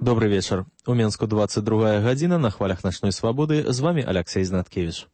Добрый вечер. У Менску 22 гадзіна на хвалях начной свабоды. З вами Алексей Знаткевич.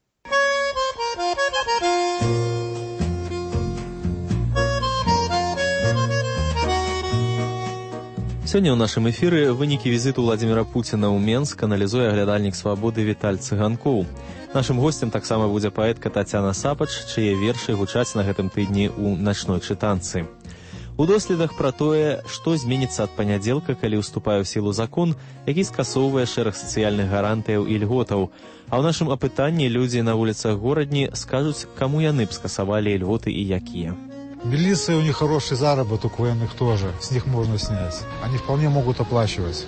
Сёння ў нашым эфіры вынікі візіту Владзіміра Пуціна ў Менск аналізуе аглядальнік свабоды Віталь Цыганкоў. Нашым госцем таксама будзе паэтка Тацяна Сапач, чые вершы гучаць на гэтым тыдні ў начной чытанцы. У доследах пра тое, што зменіцца ад панядзелка, калі ўступае ў сілу закон, які скасоўвае шэраг сацыяльных гарантыяў і льготаў. А ў нашым апытанні людзі на вуліцах горадні скажуць, каму яны б скасавалі льготы и якія. Милиция, у них хороший заработок, у военных тоже. С них можно снять. Они вполне могут оплачивать.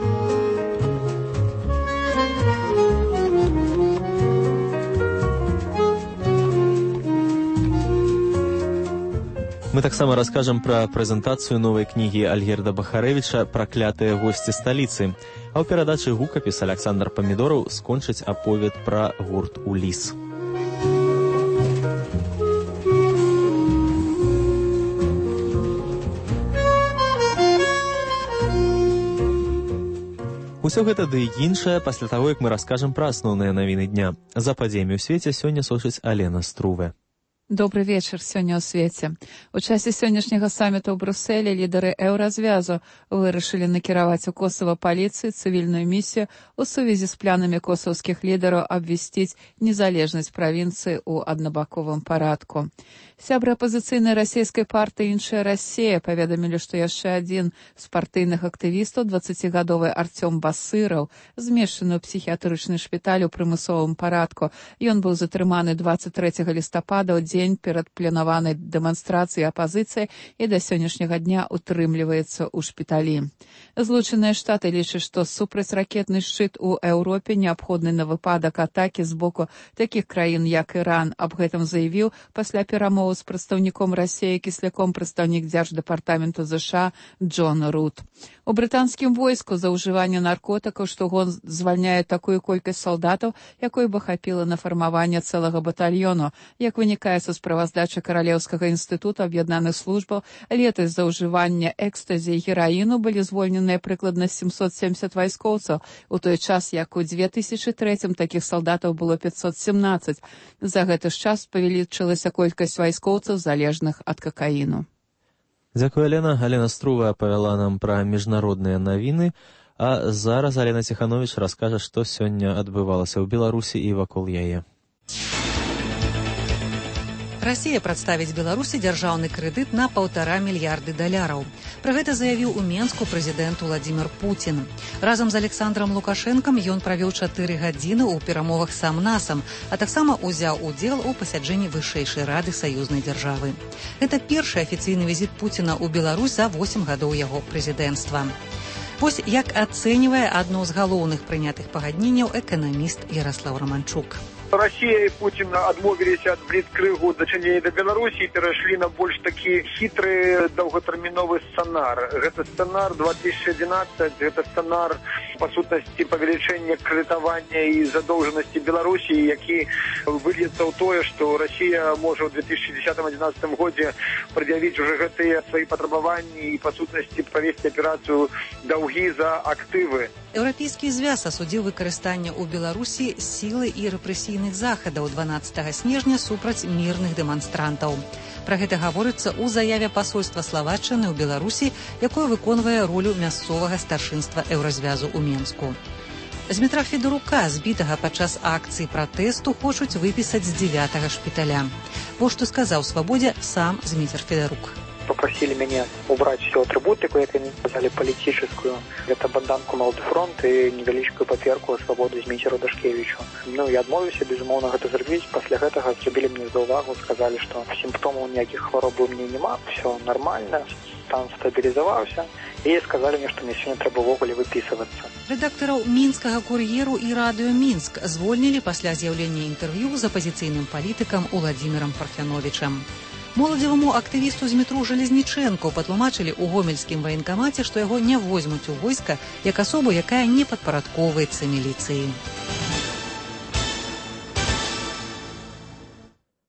Мы таксама раскажам пра прэзентацыю новай кнігі Альгерда Бахарэвіча «Праклятыя госці сталіцы». А ў перадачы гукапіс Александр Памідораў скончыць аповед пра гурт «Уліс». Усё гэта ды іншае пасля таго, як мы раскажам пра асноўныя навіны дня. За падзеямі ў свеце сёння сочыць Алена Струве. Добрый вечер сёння ў свеце. У часе сённяшняга самміта ў Брусэлі лідары еўразвязу вырашылі накіраваць у Косово паліцыі цывільную місію ў сувязі з планамі косаўскіх лідараў абвясціць незалежнасць правінцыі ў аднабаковым парадку. Сябры апазіцыйнай расійскай партыі «Іншая Расія» паведамілі, што яшчэ адзін з партыйных актывістаў, 20гадовы Артём Басыраў, змешчаны ў псіхіятрычны шпіталь у прымусовым парадку. Ён быў затрыманы 23 лістапада ў дзень перад планаванай дэманстрацыяй апазіцыі і да сённяшняга дня утрымліваецца ў шпіталі. Злучаныя Штаты лічаць, што супрацьракетны шчыт у Еўропе неабходны на выпадак атакі з боку такіх краін, як Іран. Аб гэтым заявіў пасля перамовы з прадстаўніком Расіі кісляком прадстаўнік Дзярждэпартаменту ЗША Джон Рут. У брытанскім войску за ўжыванне наркотыкаў штогод звальняе такую колькасць салдатаў, якой бы хапіла на фармаванне цэлага батальёну. Як вынікае са справаздачы Каралеўскага інстытута аб'яднаных службаў, летась за ўжыванне экстазі і гераіну былі звольненыя прыкладна 770 вайскоўцаў, у той час, як у 2003 такіх салдатаў было 517. За гэты ж час павялічылася колькасць вайскоўцаў, залежных ад какаіну. Дзякуй, Алена. Алена Струва апавяла нам пра міжнародныя навіны, а зараз Алена Ціхановіч раскажа, што сёння адбывалася ў Беларусі і вакол яе. Расія прадставіць Беларусі дзяржаўны крэдыт на $1,5 мільярда. Пра гэта заявіў у Менску прэзідэнт Владзімір Пуцін. Разам з Александром Лукашэнкам ён правёў 4 гадзіны ў перамовах сам-насам, а таксама ўзяў удзел у пасяджэнні вышэйшай рады саюзнай дзяржавы. Гэта першы афіцыйны візіт Пуціна ў Беларусь за 8 гадоў яго прэзідэнцтва. Вось як ацэньвае адно з галоўных прынятых пагадненняў эканаміст Ярослав Романчук. Россия и Путин отмовились от бліцкрыгу дачынення до Беларуси и перешли на больш такі хитрый долготерминовый сценар. Это сценар 2011, это сценар, по сутности, павелічэння крэдытавання и задолженности Беларуси, які выльется ў тое, что Россия может в 2010-2011 году предъявить уже гэтыя свои патрабаванні и, по сутности, провести операцию долги за активы. Еўрапейскі звяз асудзіў выкарыстанне ў Беларусі сілы і рэпрэсійных захадаў 12 снежня супраць мірных дэманстрантаў. Пра гэта гаворыцца ў заяве пасольства Славаччыны ў Беларусі, якое выконвае ролю мясцовага старшынства еўразвязу ў Менску. Змітра Федорука, збітага падчас акцыі пратэсту, хочуць выпісаць з 9-го шпіталя. Вось што сказаў «Свабодзе» сам Змітер Федорук. Попросили меня убрать всю атрибутику, как они сказали, политическую. Это банданку «Молодой фронт» и невеличкую паперку о свободу Зміцеру Дашкевичу. Я адмовився, безумоўно, гэта зрабіць. Пасля гэтага зрабілі мне за ўвагу, сказали, что симптомов никаких хвороб у меня нема, все нормально, стан стабилизовался. И сказали мне, что мне сегодня трэба ўвогуле выписываться. Рэдактараў мінскага кур'еру і радыё Мінск звольнілі пасля з'яўлення інтэрв'ю з апазіцыйным палітыкам Уладзімірам Парфяновічам. Моладзеваму актывісту Змітру Жалезнічэнку патлумачылі ў гомельскім ваенкамаце, што яго не возьмуць у войска як асобу, якая не падпарадкоўваецца міліцыі.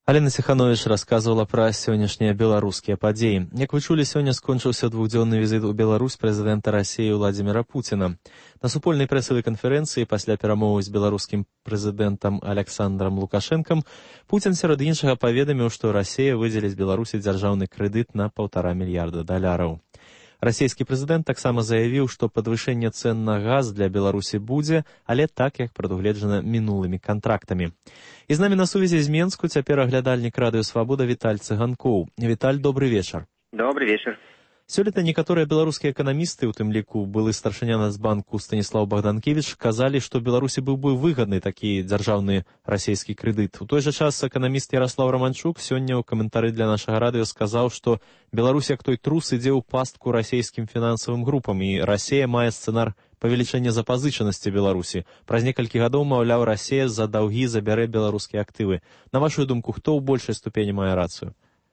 Алена Сиханович рассказывала пра сённяшнія беларускія падзеі. Як вы чулі, сёння скончыўся двухдзённы візіт у Беларусь прэзідэнта Расіі Владзіміра Пуціна. На супольнай прэсавай канферэнцыі пасля перамовы з беларускім прэзідэнтам Александрам Лукашэнкам Пуцін сярод іншага паведаміў, што Расія выдзеліць Беларусі дзяржаўны крэдыт на $1,5 мільярда. Расійскі прэзідэнт таксама заявіў, што падвышэнне цэн на газ для Беларусі будзе, але так, як прадугледжана мінулымі кантрактамі. І з намі на сувязі з Менску цяпер аглядальнік радыё Свабода Віталь Цыганкоў. Віталь, добры вечар. Добры вечар. Сёлета некаторыя беларускія эканамісты, у тым ліку былы старшыня Нацбанку Станіслаў Богданкевіч, казалі, што Беларусі быў бы выгадны такі дзяржаўны расійскі крэдыт. У той жа час эканаміст Ярослав Романчук сёння ў каментары для нашага радыё сказаў, што Беларусь як той трус ідзе ў пастку расійскім фінансавым групам, і Расія мае сцэнар павелічэння запазычанасці Беларусі. Праз некалькі гадоў, маўляў, Расія за даўгі забярэ беларускія актывы. На вашу думку, хто ў большай ступені мае рацыю?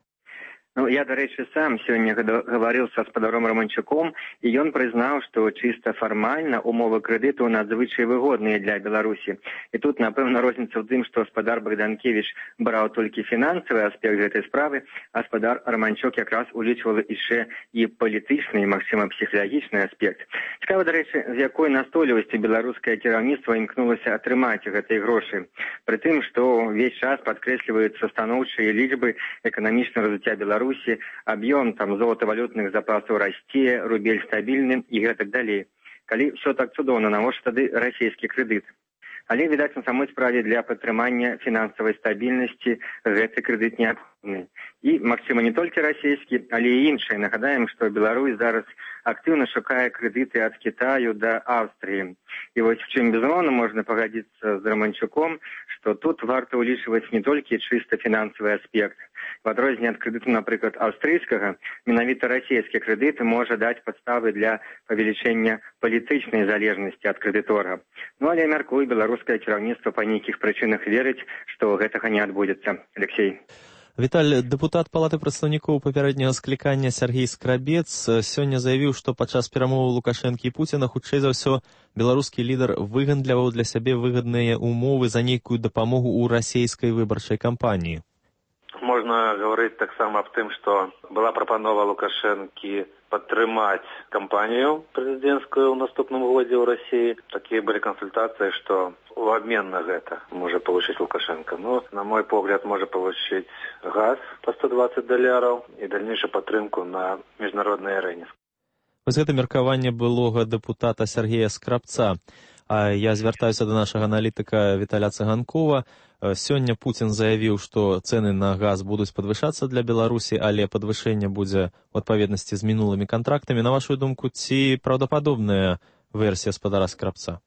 Ну, я, дарэчы, сам сёння гаварыў са гаспадаром Романчуком, і ён прызнаў, што чыста фармальна умовы крэдыту надзвычай выгодныя для Беларусі. І тут, напэўна, розніца ў тым, што гаспадар Богданкевіч браў толькі фінансавы аспект гэтай справы, а гаспадар Романчук якраз улічваў яшчэ і палітычны, і, магчыма, псіхалагічны аспект. Цікава, дарэчы, з якой настойлівасцю беларускае кіраўніцтва імкнулася атрымаць гэтыя грошы. Пры тым, што ўвесь час падкрэсліваюцца станоўчыя лічбы эканамічнага развіцця Беларусі, аб'ём там золатавалютных запасаў расце, рубель стабільны і гэтак далей. Калі ўсё так цудоўна, навошта тады расійскі крэдыт? Але, відаць, на самой справе для падтрымання фінансавай стабільнасці гэты крэдыт неабходны. І, магчыма, не толькі расійскі, але і іншыя. Нагадаем, што Беларусь зараз актыўна шукае крэдыты ад Кітаю да Аўстрыі. І вось в чым, безумоўна, можна пагадзіцца з Романчуком, што тут варта ўлічваць не толькі чыста фінансавы аспект. В адрозненне ад крэдыту, напрыклад, аўстрыйскага, менавіта расійскі крэдыт можа даць падставы для павелічэння палітычнай залежнасці ад крэдытора. Ну, але, мяркую, беларускае кіраўніцтва па нейкіх прычынах верыць, што гэтага не адбудзецца. Алексей. Віталь, дэпутат Палаты прадстаўнікоў папярэдняга склікання Сергей Скрабец сёння заявіў, што падчас перамоваў Лукашэнкі і Пуціна, хутчэй за ўсё, беларускі лідар выгандляваў для сябе выгадныя умовы за нейкую дапамогу ў расійскай выбарчай кампаніі. Можна гаварыць таксама аб тым, што была прапанова Лукашэнкі падтрымаць кампанію прэзідэнцкую ў наступным годзе ў Расіі. Такія былі кансультацыі, што у абмен на гэта можа получыць Лукашенко. Ну, на мой погляд, можа получыць газ по $120 і дальнейшую падтрымку на міжнароднай арэне. Вось гэта меркаванне былога дэпутата Сергея Скрабца. А я звяртаюся да нашага аналітыка Віталя Цыганкова. Сёння Пуцін заявіў, што цэны на газ будуць падвышацца для Беларусі, але падвышэнне будзе ў адпаведнасці з мінулымі кантрактамі. На вашу думку, ці праўдападобная версія гаспадара Скрабца?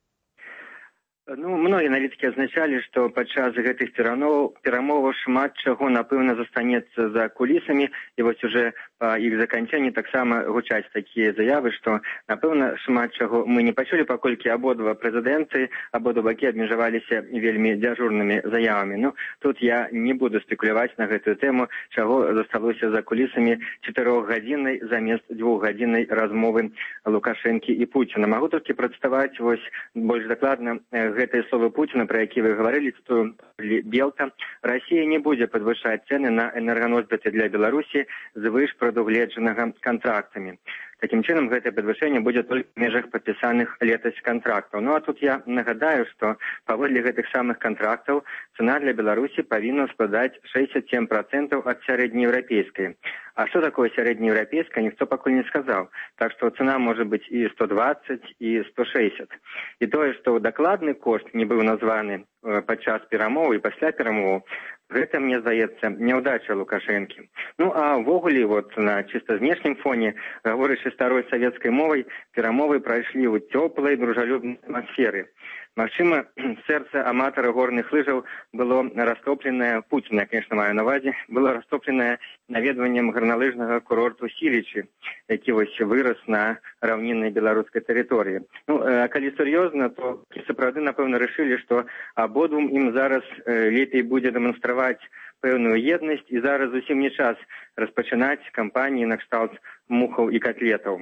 Ну, многія аналітыкі азначалі, што падчас гэтых перамоваў шмат чаго, напэўна, застанецца за кулісамі, і вось уже па іх заканчэнні таксама гучаць такія заявы, што, напэўна, шмат чаго мы не пачулі, паколькі абодва прэзідэнты, абодва бакі абмежаваліся вельмі дзяжурнымі заявамі. Ну, тут я не буду спекуляваць на гэтую тэму, чаго засталося за кулісамі 4-гадзіннай замест 2-гадзіннай размовы Лукашэнкі і Пуціна. Магу толькі прадставаць вось больш дакладна гэтыя словы Пуціна, пра які вы гаварылі, цытую Белта. Расія не будзе падвышаць цэны на энерганосьбіты для Беларусі звыш прадугледжанага кантрактамі. Такім чынам, гэтае падвышэнне будзе толькі ў межах падпісаных летась кантрактаў. Ну, а тут я нагадаю, што паводле гэтых самых кантрактаў цена для Беларусі павінна складаць 67% ад сярэднееўрапейскай. А што такое сярэднееўрапейская, ніхто пакуль не сказаў. Так што цена можа быць і 120, і 160. І тое, што дакладны кошт не быў названы падчас перамоў і пасля перамоў, гэта, мне здаецца, няўдача Лукашэнкі. Ну, а ўвогуле, вот на чыста знешнім фоне, гаворачы старой савецкай мовай, перамовы прайшлі ў цёплай, дружалюбнай атмасферы. Магчыма, сэрца аматара горных лыжаў было растопленае, Пуціна, конечно, маю на ўвазе, было растопленае наведваннем гарналыжнага курорту Сілічы, які вось вырас на раўніннай беларускай тэрыторыі. Ну, а калі сур'ёзна, то сапраўды, напэўна, рашылі, што абодвум ім зараз лепей будзе дэманстраваць пэўную еднасць, і зараз зусім не час распачынаць кампаніі на кшталт мухаў і котлетаў.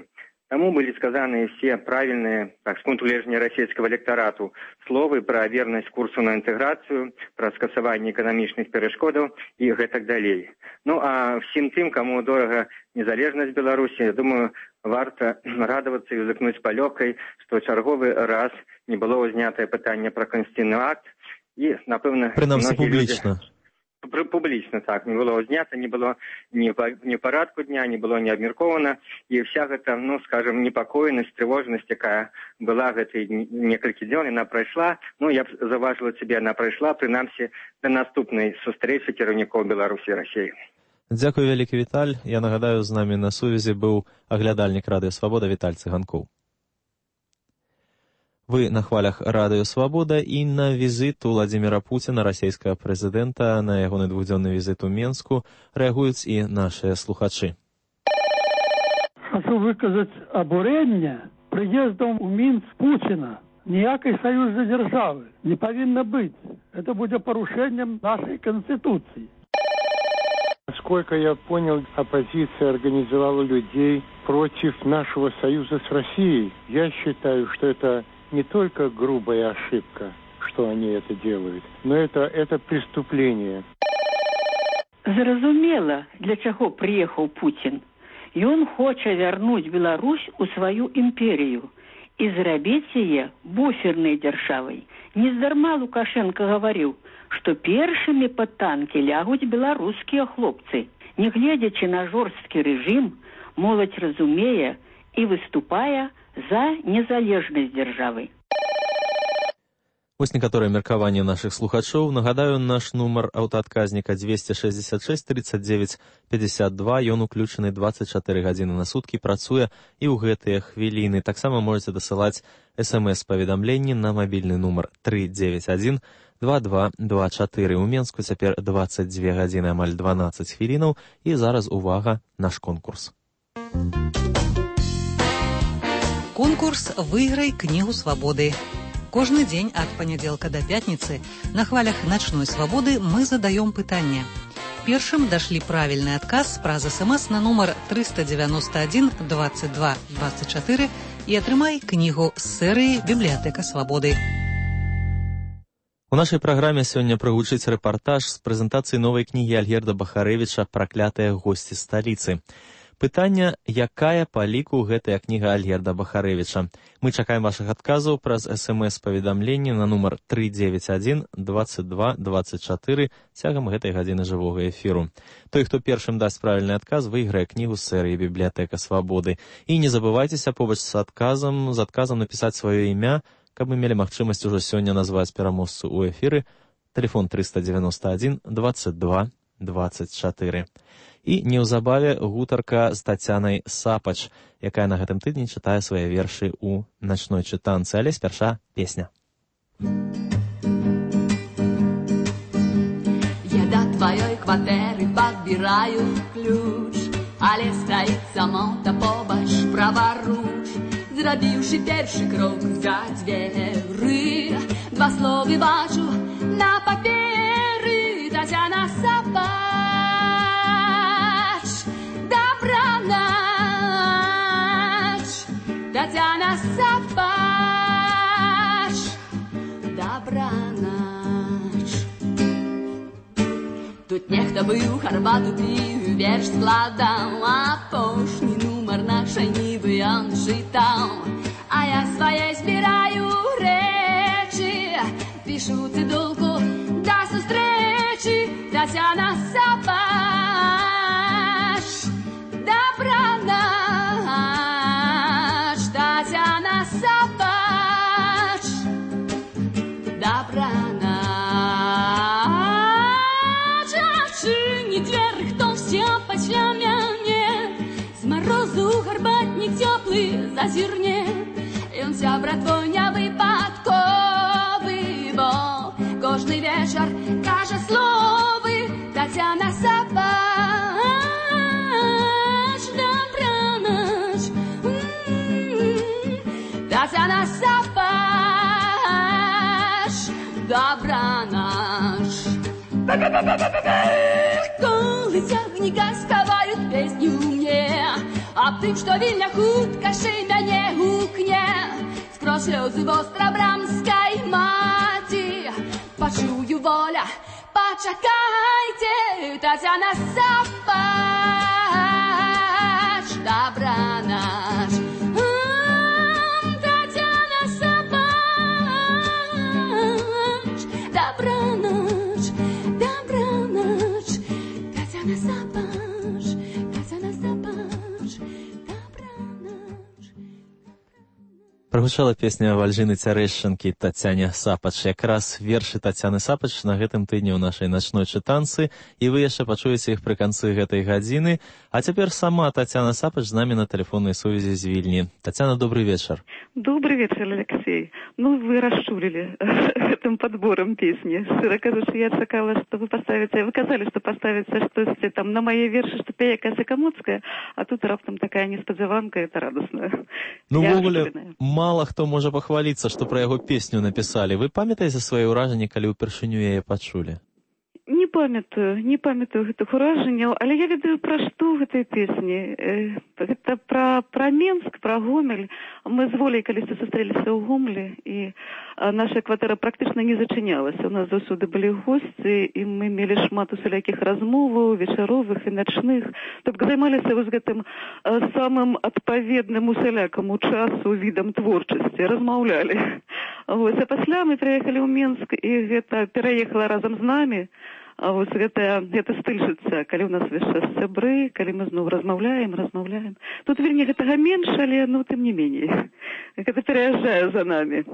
Таму былі сказаны все правільныя, так, з пункту гледжання расійскага электарату словы пра вернасць курсу на інтэграцыю, пра скасаванне эканамічных перашкодаў і гэтак далей. Ну, а всім тым, каму дорага незалежнасць Беларусі, я думаю, варта радавацца і узыкнуць палёгкай, што чарговы раз не было ўзнятае пытанне пра канстытуцыйны акт, і, напэўна, прынамсі публічна. Публічна, так, не было ўзнята, не было ні в парадку дня, не было не абмеркована, і вся гэта, ну, скажем, непакоенасць, трывожнасць, якая была гэтай некалькі дзён, яна прайшла, ну, я б заўважыла цябе, яна прайшла, прынамсі, да наступнай сустрэчы кіраўнікоў Беларусі і Расіі. Дзякуй вялікі, Віталь. Я нагадаю, з намі на сувязі быў аглядальнік Радыё Свабода Віталь Цыганкоў. Вы на хвалях Радыё Свабода і на візит Уладзіміра Пуціна, расійскага прэзідэнта, на ягоны двухдзённы візит у Менску рэагуюць і нашыя слухачы. Хочу выказаць абурэнне прыездам у Мінск Пуціна. Ніякай саюзной дзяржавы не павінна быць. Это будзе парушэннем нашей Конституции. Насколько я понял, оппозиция организовала людей против нашего союза с Россией. Я считаю, что это не только грубая ошибка, что они это делают, но это преступление. Зразумела, для чаго прыехаў Путін. Ён хоча вярнуць Беларусь у сваю імперію і зрабіць яе буфернай дзяржавай. Нездарма Лукашенко гаварыў, што першымі пад танкі лягуць беларускія хлопцы. Нягледзячы на жорсткі рэжым, моладзь разумее і выступае за незалежнасць дзяржавы. Вось некаторыя меркаванні нашых слухачоў. Нагадаю, наш нумар аўтаадказніка 266 39 52. Ён уключаны 24 гадзіны на суткі, працуе і ў гэтыя хвіліны. Таксама можаце дасылаць смс-паведамленні на мабільны нумар 391 2224. У Менску цяпер 22 гадзіны, амаль 12 хвілінаў. І зараз увага, наш конкурс. Конкурс «Выиграй книгу свободы». Кожны дзень ад панядзелка да пятніцы на хвалях начной свабоды мы задаем пытанне. Першым дашлі правільны адказ праз СМС на нумар 391 22 24 і атрымай кнігу з серыі «Бібліятэка свабоды». У нашай праграме сёння прагучыць рэпартаж з прэзентацыі новай кнігі Альгерда Бахарэвіча «Праклятыя госці сталіцы». Пытанне, якая па ліку гэтая кніга Альгерда Бахарэвіча. Мы чакаем вашых адказаў праз смс-паведамленні на нумар 391 22 24 цягам гэтай гадзіны жывога эфіру. Той, хто першым дасць правільны адказ, выйграе кнігу з серыі «Бібліятэка свабоды». І не забывайцеся побач з адказам напісаць сваё імя, каб мы мелі магчымасць ужо сёння назваць пераможцу ў эфіры. Тэлефон 391 22 24. І неўзабаве гутарка з Тацянай Сапач, якая на гэтым тыдні чытае свае вершы ў начной чытанцы. Але спярша песня. Я до твоей кватэры подбираю ключ, але стаіць самота побач праваруч. Зрабіўшы першы крок за дзверы, два словы бачу на паперы. Тацяна Сапач. Тацяна Сапач, добранач. Тут нехта быў, харбату піў, верш складаў, апошні нумар нашай нівы ён чытаў. А я свае збіраю рэчы, пішу цыдулку да сустрэчы. Тацяна Сапач, добранач. Тацяна Сапач, добранач. Адчыні дзверы, хто ўсё пасля мяне, з марозу гарбатнік цёплы зазірне. Ён сябра твой невыпадковы, бо кожны вечар кажа словы. Тацяна Сапач, добранач. Тацяна Сапач, добранач. Коли цягніка скаваюць песню мне, а тым, што вільня хуткашэй мяне гукне скрозь слёзы вострабрамскай маці. Пачую воля, пачакайце, Тацяна Сапач, добранач. Тацяна Сапач, добранач, добранач. Тацяна Сапач, Тацяна Сапач, добранач. Прагучала песня Вальжыны Цярэшчанкі Тацяне Сапач. Якраз вершы Тацяны Сапач на гэтым тыдні ў нашай начной чытанцы, і вы яшчэ пачуеце іх пры канцы гэтай гадзіны. А цяпер сама Тацяна Сапач з намі на тэлефоннай сувязі з Вільні. Тацяна, добрый вечар. Добрый вечер, Алексей. Ну, вы расчулили этим подбором песни. Шчыра кажучы, я чакала, что вы поставите, вы казали, что поставите штосьці там на мои вершы, что пее Кася Камоцкая, а тут раптам такая неспадзяванка, это радостная. Ну, в огуле, мало хто можа пахваліцца, што пра яго песню напісалі. Вы памятаеце свае ўражанні, калі ўпершыню яе пачулі? Не памятаю гэтых уражанняў, але я ведаю, пра што ў гэтай песні. Гэта пра Менск, пра Гомель. Мы з Воляй калісьці сустрэліся ў Гомелі, і наша кватэра практычна не зачынялася. У нас заўсёды былі госці, і мы мелі шмат усялякіх размоваў, вечаровых і начных. Тобто займаліся вось гэтым самым адпаведным усялякаму часу відам творчасці, размаўлялі. Вось, а пасля мы прыехалі ў Менск, і гэта пераехала разам з намі. А вось гэта стыль жыцця, калі ў нас весь час сябры, калі мы зноў размаўляем. Тут вельмі гэтага менш, але, тым не меней. Гэта пераязджае за намі.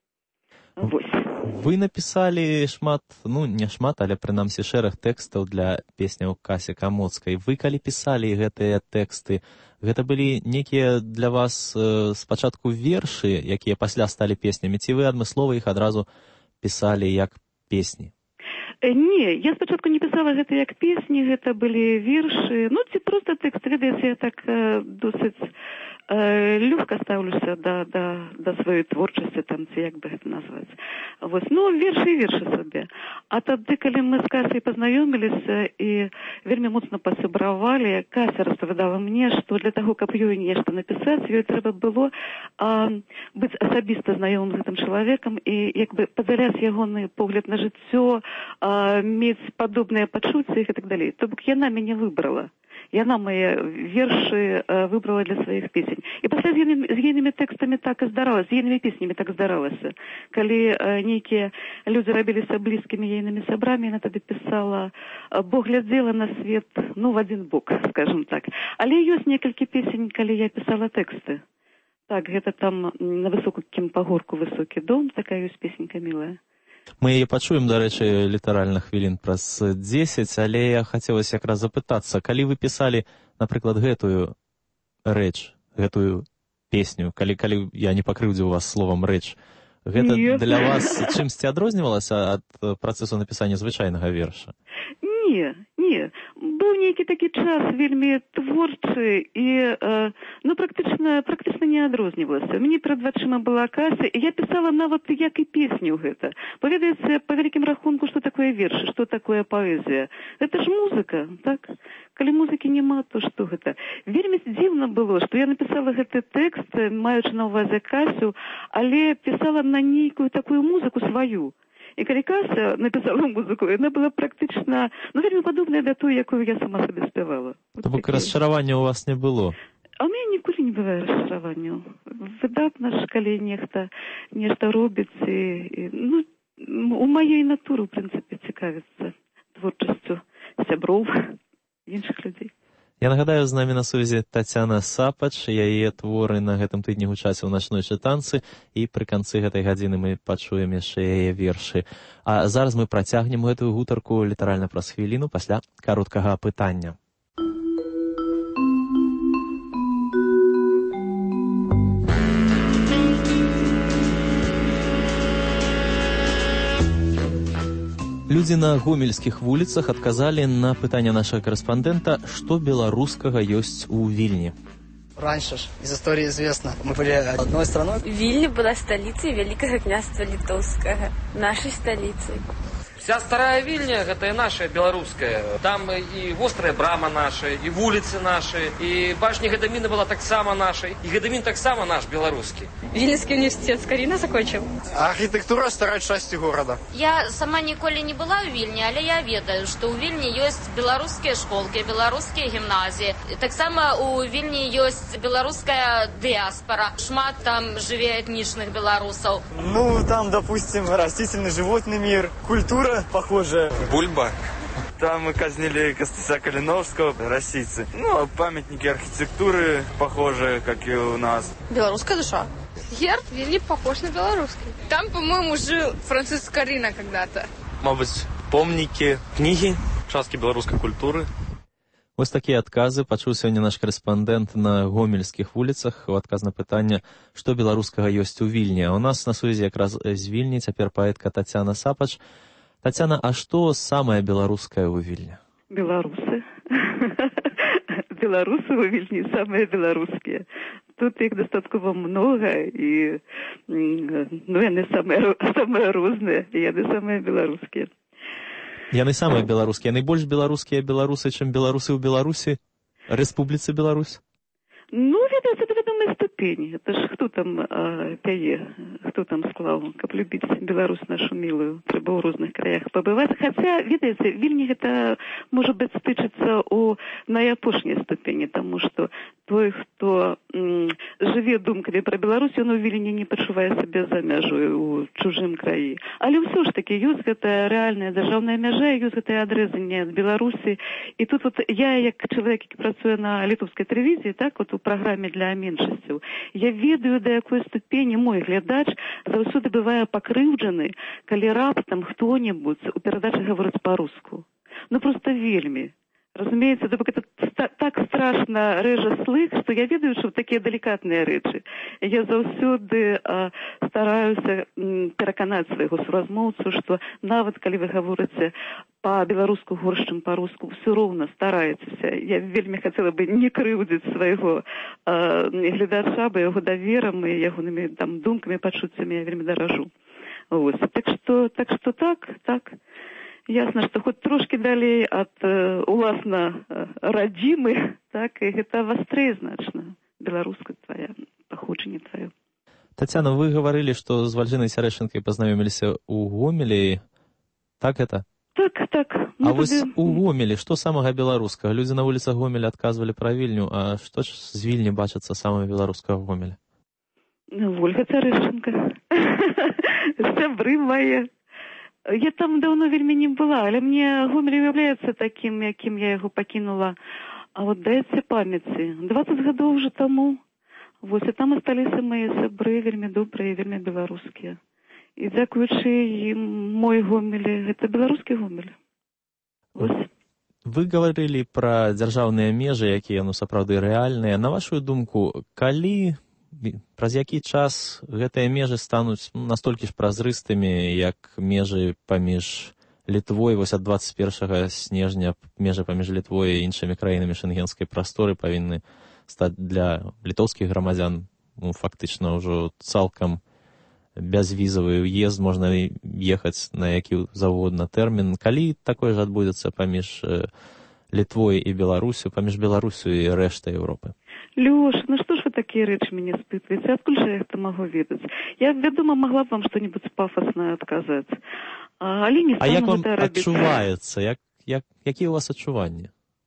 Вось. Вы напісалі шмат, не шмат, але прынамсі шэраг тэкстаў для песняў Касі Камоцкай. Вы калі пісалі гэтыя тэксты, гэта былі некія для вас спачатку вершы, якія пасля сталі песнямі, ці вы адмыслова іх адразу пісалі як песні? Не, я спачатку не пісала гэта як песні, гэта былі вершы, ці проста тэкст, ведаеце, я так досыць лёгка ставлюся да сваёй творчасці, там, ці як бы гэта назваць. Вось, вершы сабе. А тады, калі мы з Касяй пазнаёміліся і вельмі моцна пасябравалі, Кася распавядала мне, што для таго, каб ёй нешта напісаць, ёй трэба было быць асабіста знаёмым з гэтым чалавекам і як бы падзяляць ягоны погляд на жыццё, мець падобныя пачуцці і так далей. То бок яна мяне выбрала. Яна мае вершы выбрала для сваіх песень. І пасля з ейнымі тэкстамі так і здаралася, з ейнымі песнямі так здаралася. Калі нейкія людзі рабіліся блізкімі ейнымі сябрамі, яна тады пісала, бо глядзела на свет, в адзін бок, скажем так. Але ёсць некалькі песень, калі я пісала тэксты. Так, гэта там на высокім пагорку высокі дом, такая ёсць песенька мілая. Мы яе пачуем, дарэчы, літаральна хвілін праз 10, але я хацелася якраз запытацца, калі вы пісалі, напрыклад, гэтую рэч, гэтую песню, калі я не пакрыўдзіў вас словам рэч, гэта для вас чымсьці адрознівалася ад працэсу напісання звычайнага верша? Не. Быў нейкі такі час вельмі творчы і практычна не адрознівалася. Мне перад вачыма была Кася, і я пісала нават як і песню гэта. Паведаеце, па вялікім рахунку, што такое вершы, што такое паэзія. Гэта ж музыка, так? Калі музыкі няма, то што гэта? Вельмі дзіўна было, што я напісала гэты тэкст, маючы на ўвазе Касю, але пісала на нейкую такую музыку сваю. І калі Кася напісала музыку, яна была практычна, вельмі падобная да той, якую я сама сабе спявала. То бок расчаравання ў вас не было? А ў мяне ніколі не бывае расчараванняў. Выдатна ж, калі нешта робіць. У маёй натуры, у прынцыпе, цікавіцца творчасцю сяброў, іншых людзей. Я нагадаю, з намі на сувязі Тацяна Сапач, яе творы на гэтым тыдні гучаць у начной чытанцы, і пры канцы гэтай гадзіны мы пачуем яшчэ яе вершы. А зараз мы працягнем гэтую гутарку літаральна праз хвіліну пасля кароткага апытання. Людзі на гомельскіх вуліцах адказалі на пытанне нашага корэспандэнта, што беларускага ёсць у Вільні. Раньше ж из истории известно, мы были одной страной. Вильня была столицей Великого княжества Литовского, нашей столицей. Вся старая Вільня, гэта і наша беларуская. Там і вострая брама наша, і вуліцы нашы, і башня Гедаміна была таксама наша, і Гедамін таксама наш беларускі. Вільнюскі університет Скаріна закончыў. Архітэктура старай часці горада. Я сама ніколі не была ў Вільні, але я ведаю, што ў Вільні ёсць беларускія школкі, беларускія гімназіі. Таксама у Вільні ёсць беларуская дыаспора. Шмат там жыве этнічных беларусаў. Ну, там, допустим, растительный животный мир, культура похожая. Бульба. Там казнили Костяся Калиновского, российцы. Ну, памятники архитектуры похожие, как и у нас. Белорусская душа. Герб Вильни похож на белорусский. Там, по-моему, жил Франциск Скорина когда-то. Мабуть, помнікі, кнігі, часткі беларускай культуры. Вось такія адказы пачуў сёння наш корэспандэнт на гомельскіх вуліцах у адказ на пытанне, што беларускага ёсць у Вільні. А у нас на сувязі якраз з Вільні цяпер паэтка Тацяна Сапач. Тацяна, а што самае беларускае ў Вільні? Беларусы. Беларусы ў Вільні самыя беларускія. Тут іх дастаткова многа, і яны самыя розныя, і яны самыя беларускія. Яны самыя беларускія. Яны больш беларускія беларусы, чым беларусы ў Беларусі? Рэспубліцы Беларусь? Ну, ведаецца, да вядомай ступені. Это ж хто там пяе, хто там склаў, каб любіць Беларусь нашу мілую. Трэба ў розных краях пабываць. Хаця, ведаеце, Вільні гэта, можа быць, стычыцца ў найапошняй ступені, таму што той, хто жыве думкамі пра Беларусь, ён у Вільні не пачувае сабе за мяжою ў чужым краі. Але ўсё ж такі ёсць гэтая рэальная дзяржаўная мяжа, ёсць гэтае адрэзанне ад Беларусі. І тут вот я, як чалавек, які працуе на літоўскай тэлевізіі, так, вот у праграме для меншасцяў, я ведаю, да якой ступені мой глядач заўсёды бывае пакрыўджаны, калі раптам хто-небудзь у перадачы гаворыць па-руску. Ну, просто вельмі. Разумеется, это так страшно рэжа слых, што я ведаю, што такія далікатныя рэчы. Я заўсёды стараюся пераканаць свайго суразмоўцу, што нават калі вы гаворыце па-беларуску горш, чым па-руску, ўсё роўна стараецеся. Я вельмі хацела бы не крыўдзіць свайго гледача, бо яго даверам і ягонымі там думкамі, пачуццямі я вельмі даражу. Ось. Так што так. Ясна, што хоць трошкі далей ад уласна радзімы, так, і гэта вастрэй значна. Беларуска твая, паходжанне тваё. Тацяна, вы гаварылі, што з Вальжынай Сярэшчынкай пазнаёміліся ў Гомелі. Так гэта? Так. А вось у Гомелі што самага беларускага? Людзі на вуліцах Гомеля адказвалі пра Вільню, а што ж з Вільні бачыцца самага беларускага ў Гомелі? Вольга Сярэшчынка. Сябры мае. Я там давно вельмі не была, але мне Гомель уяўляецца такім, якім я яго пакінула. А вот даецца памяці. 20 гадоў уже таму. Вось, і там асталіся мае сябры вельмі добрыя і вельмі беларускія. І дзякуючы ім мой Гомель, гэта беларускі Гомель. Вось. Вы гаварылі пра дзяржаўныя межы, якія, сапраўды рэальныя. На вашу думку, калі... Праз які час гэтыя межы стануць настолькі ж празрыстымі, як межы паміж Літвой, вось ад 21 снежня межы паміж Літвой і іншымі краінамі шэнгенскай прасторы павінны стаць для літоўскіх грамадзян фактычна ўжо цалкам бязвізавы ўезд, можна ехаць на які заўгодна тэрмін. Калі такое ж адбудзецца паміж Літвой і Беларусю, паміж Беларусю і рэштай Еўропы? Лёш, ну што ж вы такія рэчы мяне спытваеце? Адкуль жа я гэта магу ведаць? Я, вядома, магла б вам што-небудзь пафаснае адказаць. Але не стану як вам гэта рабіць. Адчуваецца? Якія у вас адчуванні?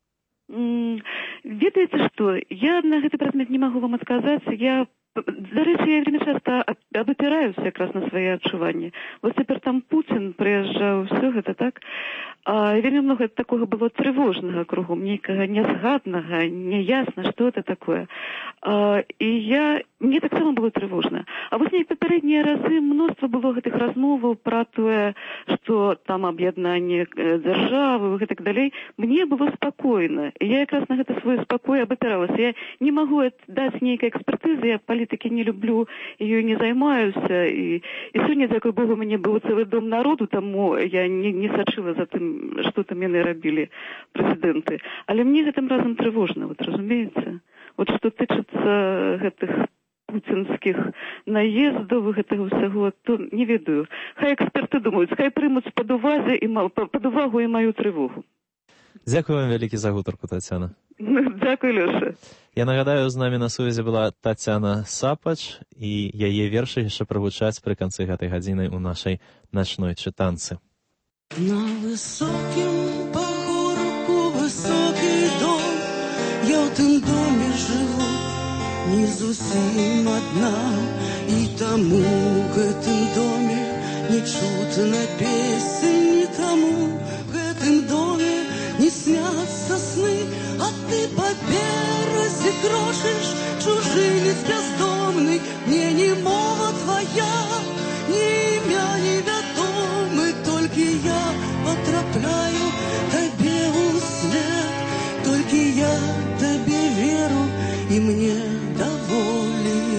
Ведаеце што? Я на гэты прадмет не магу вам адказаць. Дарэчы, я вельмі часта абапіраюся якраз на свае адчуванні. Вось цяпер там Пуцін прыязджаў, ўсё гэта так. Вельмі многа такога было трывожнага кругом, нейкага нязгаднага, няясна, што это такое. І мне таксама было трывожна. А вось неяк папярэднія разы мноства было гэтых размоваў пра тое, што там аб'яднанне дзяржавы, гэтак далей. Мне было спакойна. І я якраз на гэта свой спакой абапіралася. Я не магу даць нейкай экспертызы, я палітыкі не люблю, ёй не займаюся. І сёння, дзякуй Богу, у мяне быў цэлы дом народу, таму я не сачыла за тым, што там яны рабілі прэзідэнты. Але мне гэтым разам трывожна, вот разумееце? Вот што тычыцца гэтых пуцінскіх наездаў гэтага ўсяго, то не ведаю. Хай эксперты думаюць, хай прымуць пад увагу і маю трывогу. Дзякую вам вялікі за гутарку, Тацяна. Дзякуй, Лёша. Я нагадаю, з намі на сувязі была Тацяна Сапач, і яе вершы яшчэ прагучаць пры канцы гэтай гадзіны ў нашай начной чытанцы. На высокім пагорку высокі дом, я ў тым доме жыву, не зусім адна, і таму ў гэтым доме не чутна песень, нікаму в гэтым доме не сняцца сны, а ты па беразе крошыш, чужынец бяздомны, мне не мова твая, ні імя невядомы, толькі я потрапляю табе ў свет, толькі я табе веру, і мне даволі.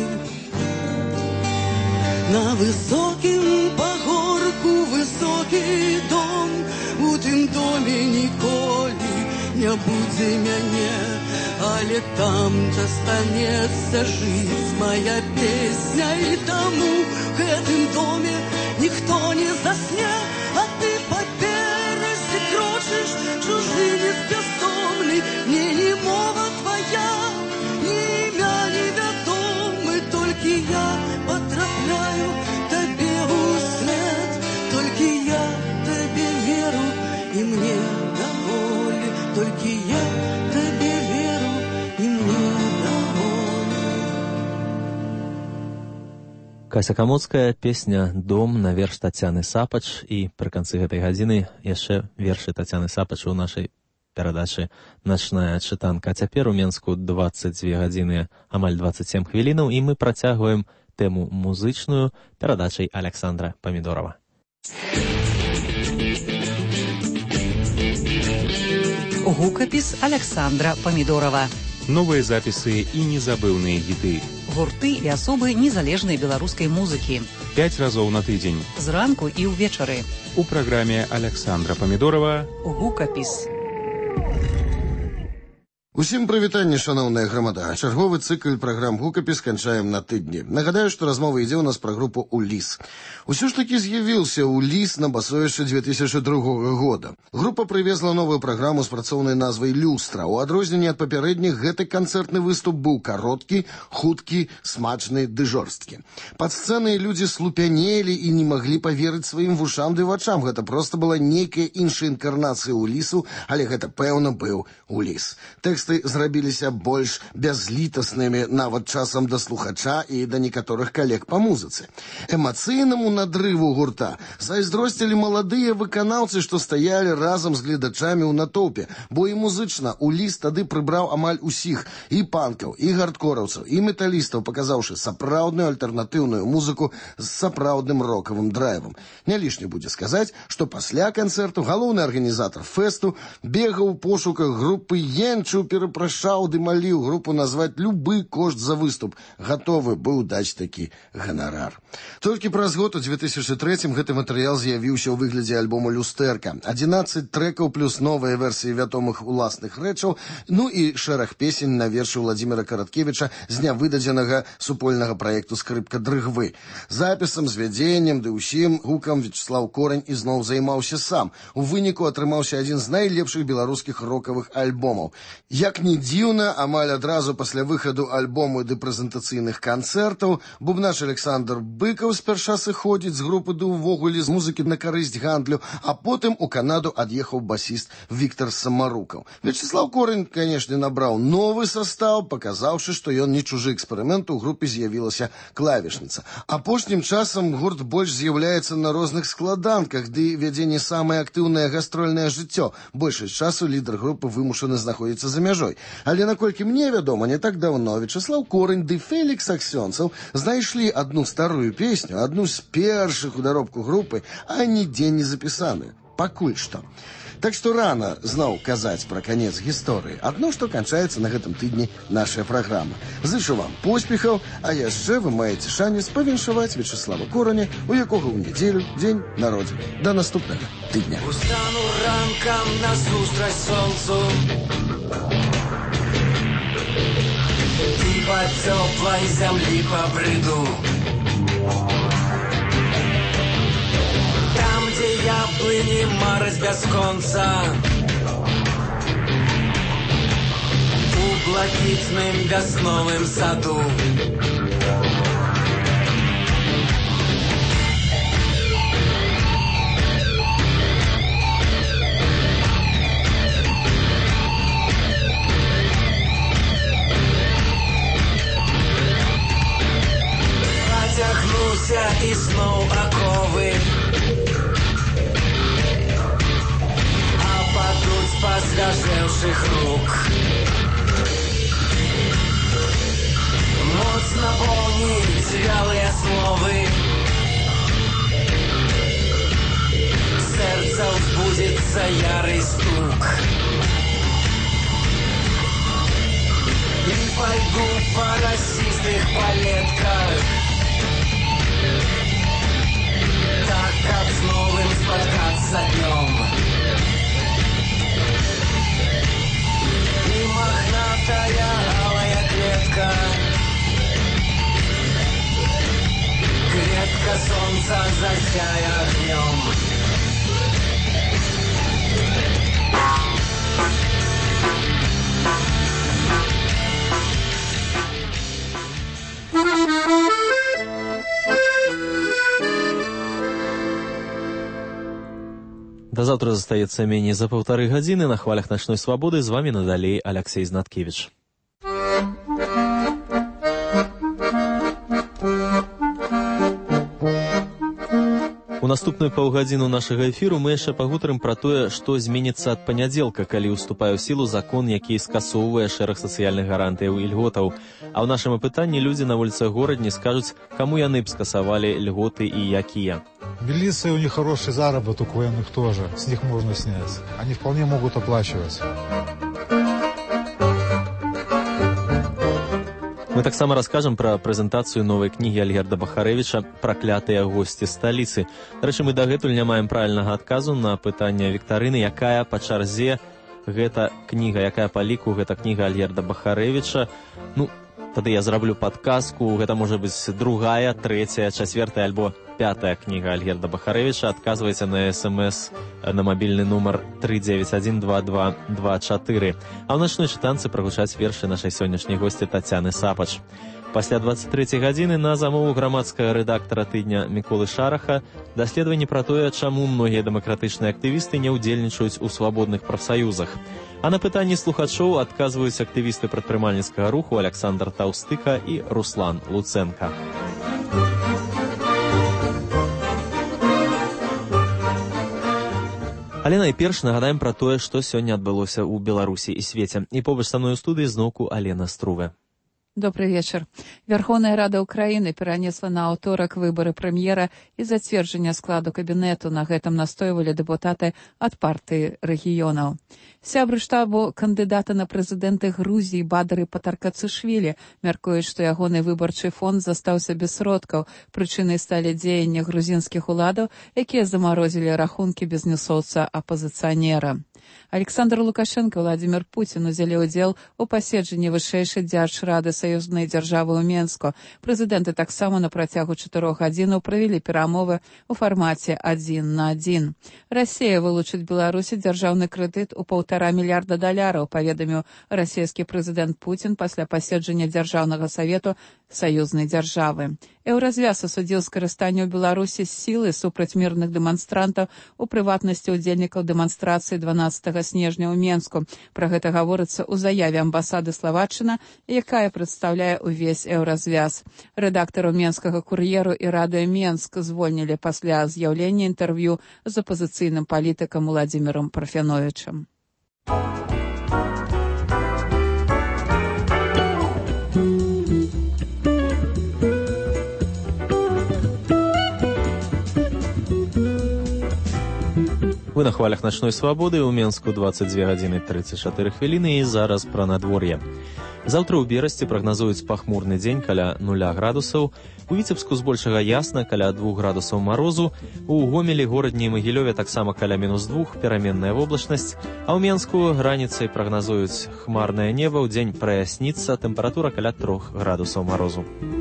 На высокім пагорку высокі дом, у тым доме ніколі не будзе мяне, але там застанецца жыць моя песня, і таму в гэтым доме ніхто не засне, а ты па беразе крочыш, чужынец бяздомны, мне не мова твая, ні імя невядомы, толькі я потрапляю табе ў свет, толькі я табе веру, і мне даволі, толькі я табе веру, і мне даволі. Кася Камоцкая, песня «Дом» на верш Тацяны Сапач, і пры канцы гэтай гадзіны яшчэ вершы Тацяны Сапач у нашай перадачы «Начная чытанка». А цяпер у Менску 22 гадзіны, амаль 27 хвілінаў, і мы працягваем тэму музычную перадачай Александра Памідорова. Гукапіс Александра Памідорова. Новыя запісы і незабыўныя хіты. Гурты і асобы незалежнай беларускай музыкі. 5 разоў на тыдзень. Зранку і ўвечары. У праграме Александра Памідорова Гукапіс. Усім прывітанне, шаноўная грамада. Чарговы цыкл праграм «Гукапіс» канчаем на тыдні. Нагадаю, што размова ідзе ў нас пра групу «Уліс». Усё ж такі з'явіўся «Уліс» на басовішчы 2002 года. Група прывезла новую праграму з працоўнай назвай «Люстра». У адрозненне ад папярэдніх, гэты канцэртны выступ быў кароткі, хуткі, смачны ды жорсткі. Пад сцэнай людзі слупянелі і не маглі паверыць сваім вушам ды вачам. Гэта проста была нейкая іншая інкарнацыя «Улісу», але гэта, пэўна, быў «Уліс». Тэксты зрабіліся больш бязлітаснымі нават часам да слухача і да некаторых калег па музыцы. Эмацыйнаму надрыву гурта зайздросцілі маладыя выканаўцы, што стаялі разам з гледачамі ў натоўпе, бо і музычна «Уліс» тады прыбраў амаль усіх, і панкаў, і гардкораўцаў, і металістаў, паказаўшы сапраўдную альтэрнатыўную музыку з сапраўдным рокавым драйвам. Не лішне будзе сказаць, што пасля канцэрту галоўны арганізатар фэсту бегаў у пошуках групы енчыў, перапрашаў ды маліў групу назваць любы кошт за выступ. Гатовы быў даць такі ганарар. Толькі праз год у 2003 гэты матэрыял з'явіўся ў выглядзе альбому «Люстэрка». 11 трэкаў плюс новыя версіі вядомых уласных рэчаў, ну і шэраг песень на вершы Владзіміра Караткевіча з нявыдадзенага супольнага праекту «Скрыпка дрыгвы». Запісам, звядзеннем ды ўсім гукам Вячеслаў Корань ізноў займаўся сам. У выніку атрымаўся адзін з найлепшых беларускіх рокавых альбомаў. Як ні дзіўна, амаль адразу пасля выхаду альбому ды прэзентацыйных канцэртаў бубнач Александр Быкаў спярша сыходзіць з групы ды ўвогуле з музыкі на карысць гандлю, а потым у Канаду ад'ехаў басіст Віктор Самарукаў. Вячеслаў Корань, канешне, набраў новы састаў, паказаўшы, што ён не чужы эксперымент, у групе з'явілася клавішніца. Апошнім часам гурт больш з'яўляецца на розных складанках, ды вядзе не самае актыўнае гастрольнае жыццё. Большасць часу лідар групы вымушаны знаходзіцца за мяжой. Але, наколькі мне вядома, не так даўно Вячеслаў Корань ды Фелікс Аксёнцаў знайшлі адну старую песню, адну з першых у даробку групы, а нідзе не запісаную. Пакуль што. Так што рана зноў казаць пра канец гісторыі. Адно, што канчаецца на гэтым тыдні наша праграма. Зычу вам поспехаў, а яшчэ вы маеце шанец павіншаваць Вячеслава Кораня, у якога ў нядзелю дзень народзення. Да наступнага тыдня. Устану ранкам насустрач сонцу. Ты теплой земли побреду. Там, где яблони марать бясконца, у блакитным весновым саду. Потягнуся і знов оковы, опадуть с посвежевших рук. Моцно полнить вялые словы, сердце взбудется ярый стук. И пойду по росистых палетках, так как с новым споткаться днем. И мохнатая алая клетка, клетка солнца засяя огнем. До завтра застаецца меней за 1,5 гадзіны. На хвалях начной свабоды з вами надалей Алексей Знаткевич. У наступную паўгадзіну нашага эфіру мы яшчэ пагутарым пра тое, што зменіцца ад панядзелка, калі ўступае ў сілу закон, які скасоўвае шэраг сацыяльных гарантыяў і льготаў. А ў нашым апытанні людзі на вуліцах горадні скажуць, каму яны б скасавалі льготы и якія. Милиция, у них хороший заработок, у военных тоже. С них можно снять. Они вполне могут оплачивать. Мы таксама раскажам пра прэзентацыю новай кнігі Альгерда Бахарэвіча «Праклятыя госці сталіцы». Дарэчы, мы дагэтуль не маем правільнага адказу на пытанне віктарыны, якая па чарзе гэта кніга, якая па ліку гэта кніга Альгерда Бахарэвіча. Ну, тады я зраблю падказку, гэта можа быць 2-я, 3-я, 4-я альбо 5-я кніга Альгерда Бахарэвіча. Адказвайце на СМС на мабільны нумар 3912224. А ў начной чытанцы прагучаць вершы нашай сённяшняй госці Тацяны Сапач. Пасля 23 гадзіны на замову грамадскага рэдактара тыдня Міколы Шараха даследаванне пра тое, чаму многія дэмакратычныя актывісты не ўдзельнічаюць у свабодных прафсаюзах. А на пытанні слухачоў адказваюць актывісты прадпрымальніцкага руху Александр Таўстыка і Руслан Луценка. Але найперш нагадаем пра тое, што сёння адбылося ў Беларусі і свеце. І побач са мной у студыі зноўку Алена Струве. Добрый вечер. Верховная Рада Украины перенесла на аўторак выборы прэм'ера і зацверджання складу кабінету. На гэтым настойвалі дэпутаты ад партыі рэгіёнаў. Сябры штабу кандыдата на прэзідэнты Грузіі Бадары Патаркацышвілі мяркуюць, што ягоны выбарчы фонд застаўся без сродкаў. Прычынай сталі дзеянні грузінскіх уладаў, якія замарозілі рахункі бізнесоўца-апазіцыянера. Александр Лукашенко и Владимир Путин узялі ўдзел у паседжанні вышэйшай дзяржрады саюзнай дзяржавы ў Менску. Прэзідэнты таксама на працягу 4 гадзінаў правялі перамовы ў фармаце 1 на 1. Расія вылучыць Беларусі дзяржаўны крэдыт у $1,5 мільярда, паведаміў расійскі прэзідэнт Путин пасля паседжання дзяржаўнага савету саюзнай дзяржавы. Еўразвяз асудзіў скарыстанне ў Беларусі сілы супраць мірных дэманстрантаў, у прыватнасці ўдзельнікаў дэманстрацыі 12 снежня ў Менску. Пра гэта гаворыцца ў заяве амбасады Славаччына, якая прадстаўляе ўвесь еўразвяз. Рэдактараў менскага кур'еру і радыё Менск звольнілі пасля з'яўлення інтэрв'ю з апазіцыйным палітыкам Уладзімірам Парфяновічам. Вы на хвалях начной свабоды, у Менску 22 гадзіны 34 хвіліны і зараз пра надвор'е. Заўтра ў Берасці прагназуюць пахмурны дзень каля 0 градусаў, у Віцебску збольшага ясна каля 2 градусаў марозу, у Гомелі, горадні і Магілёве таксама каля -2, пераменная воблачнасць, а ў Менску раніцай прагназуюць хмарнае неба, ў дзень праясніцца, тэмпература каля 3 градусаў марозу.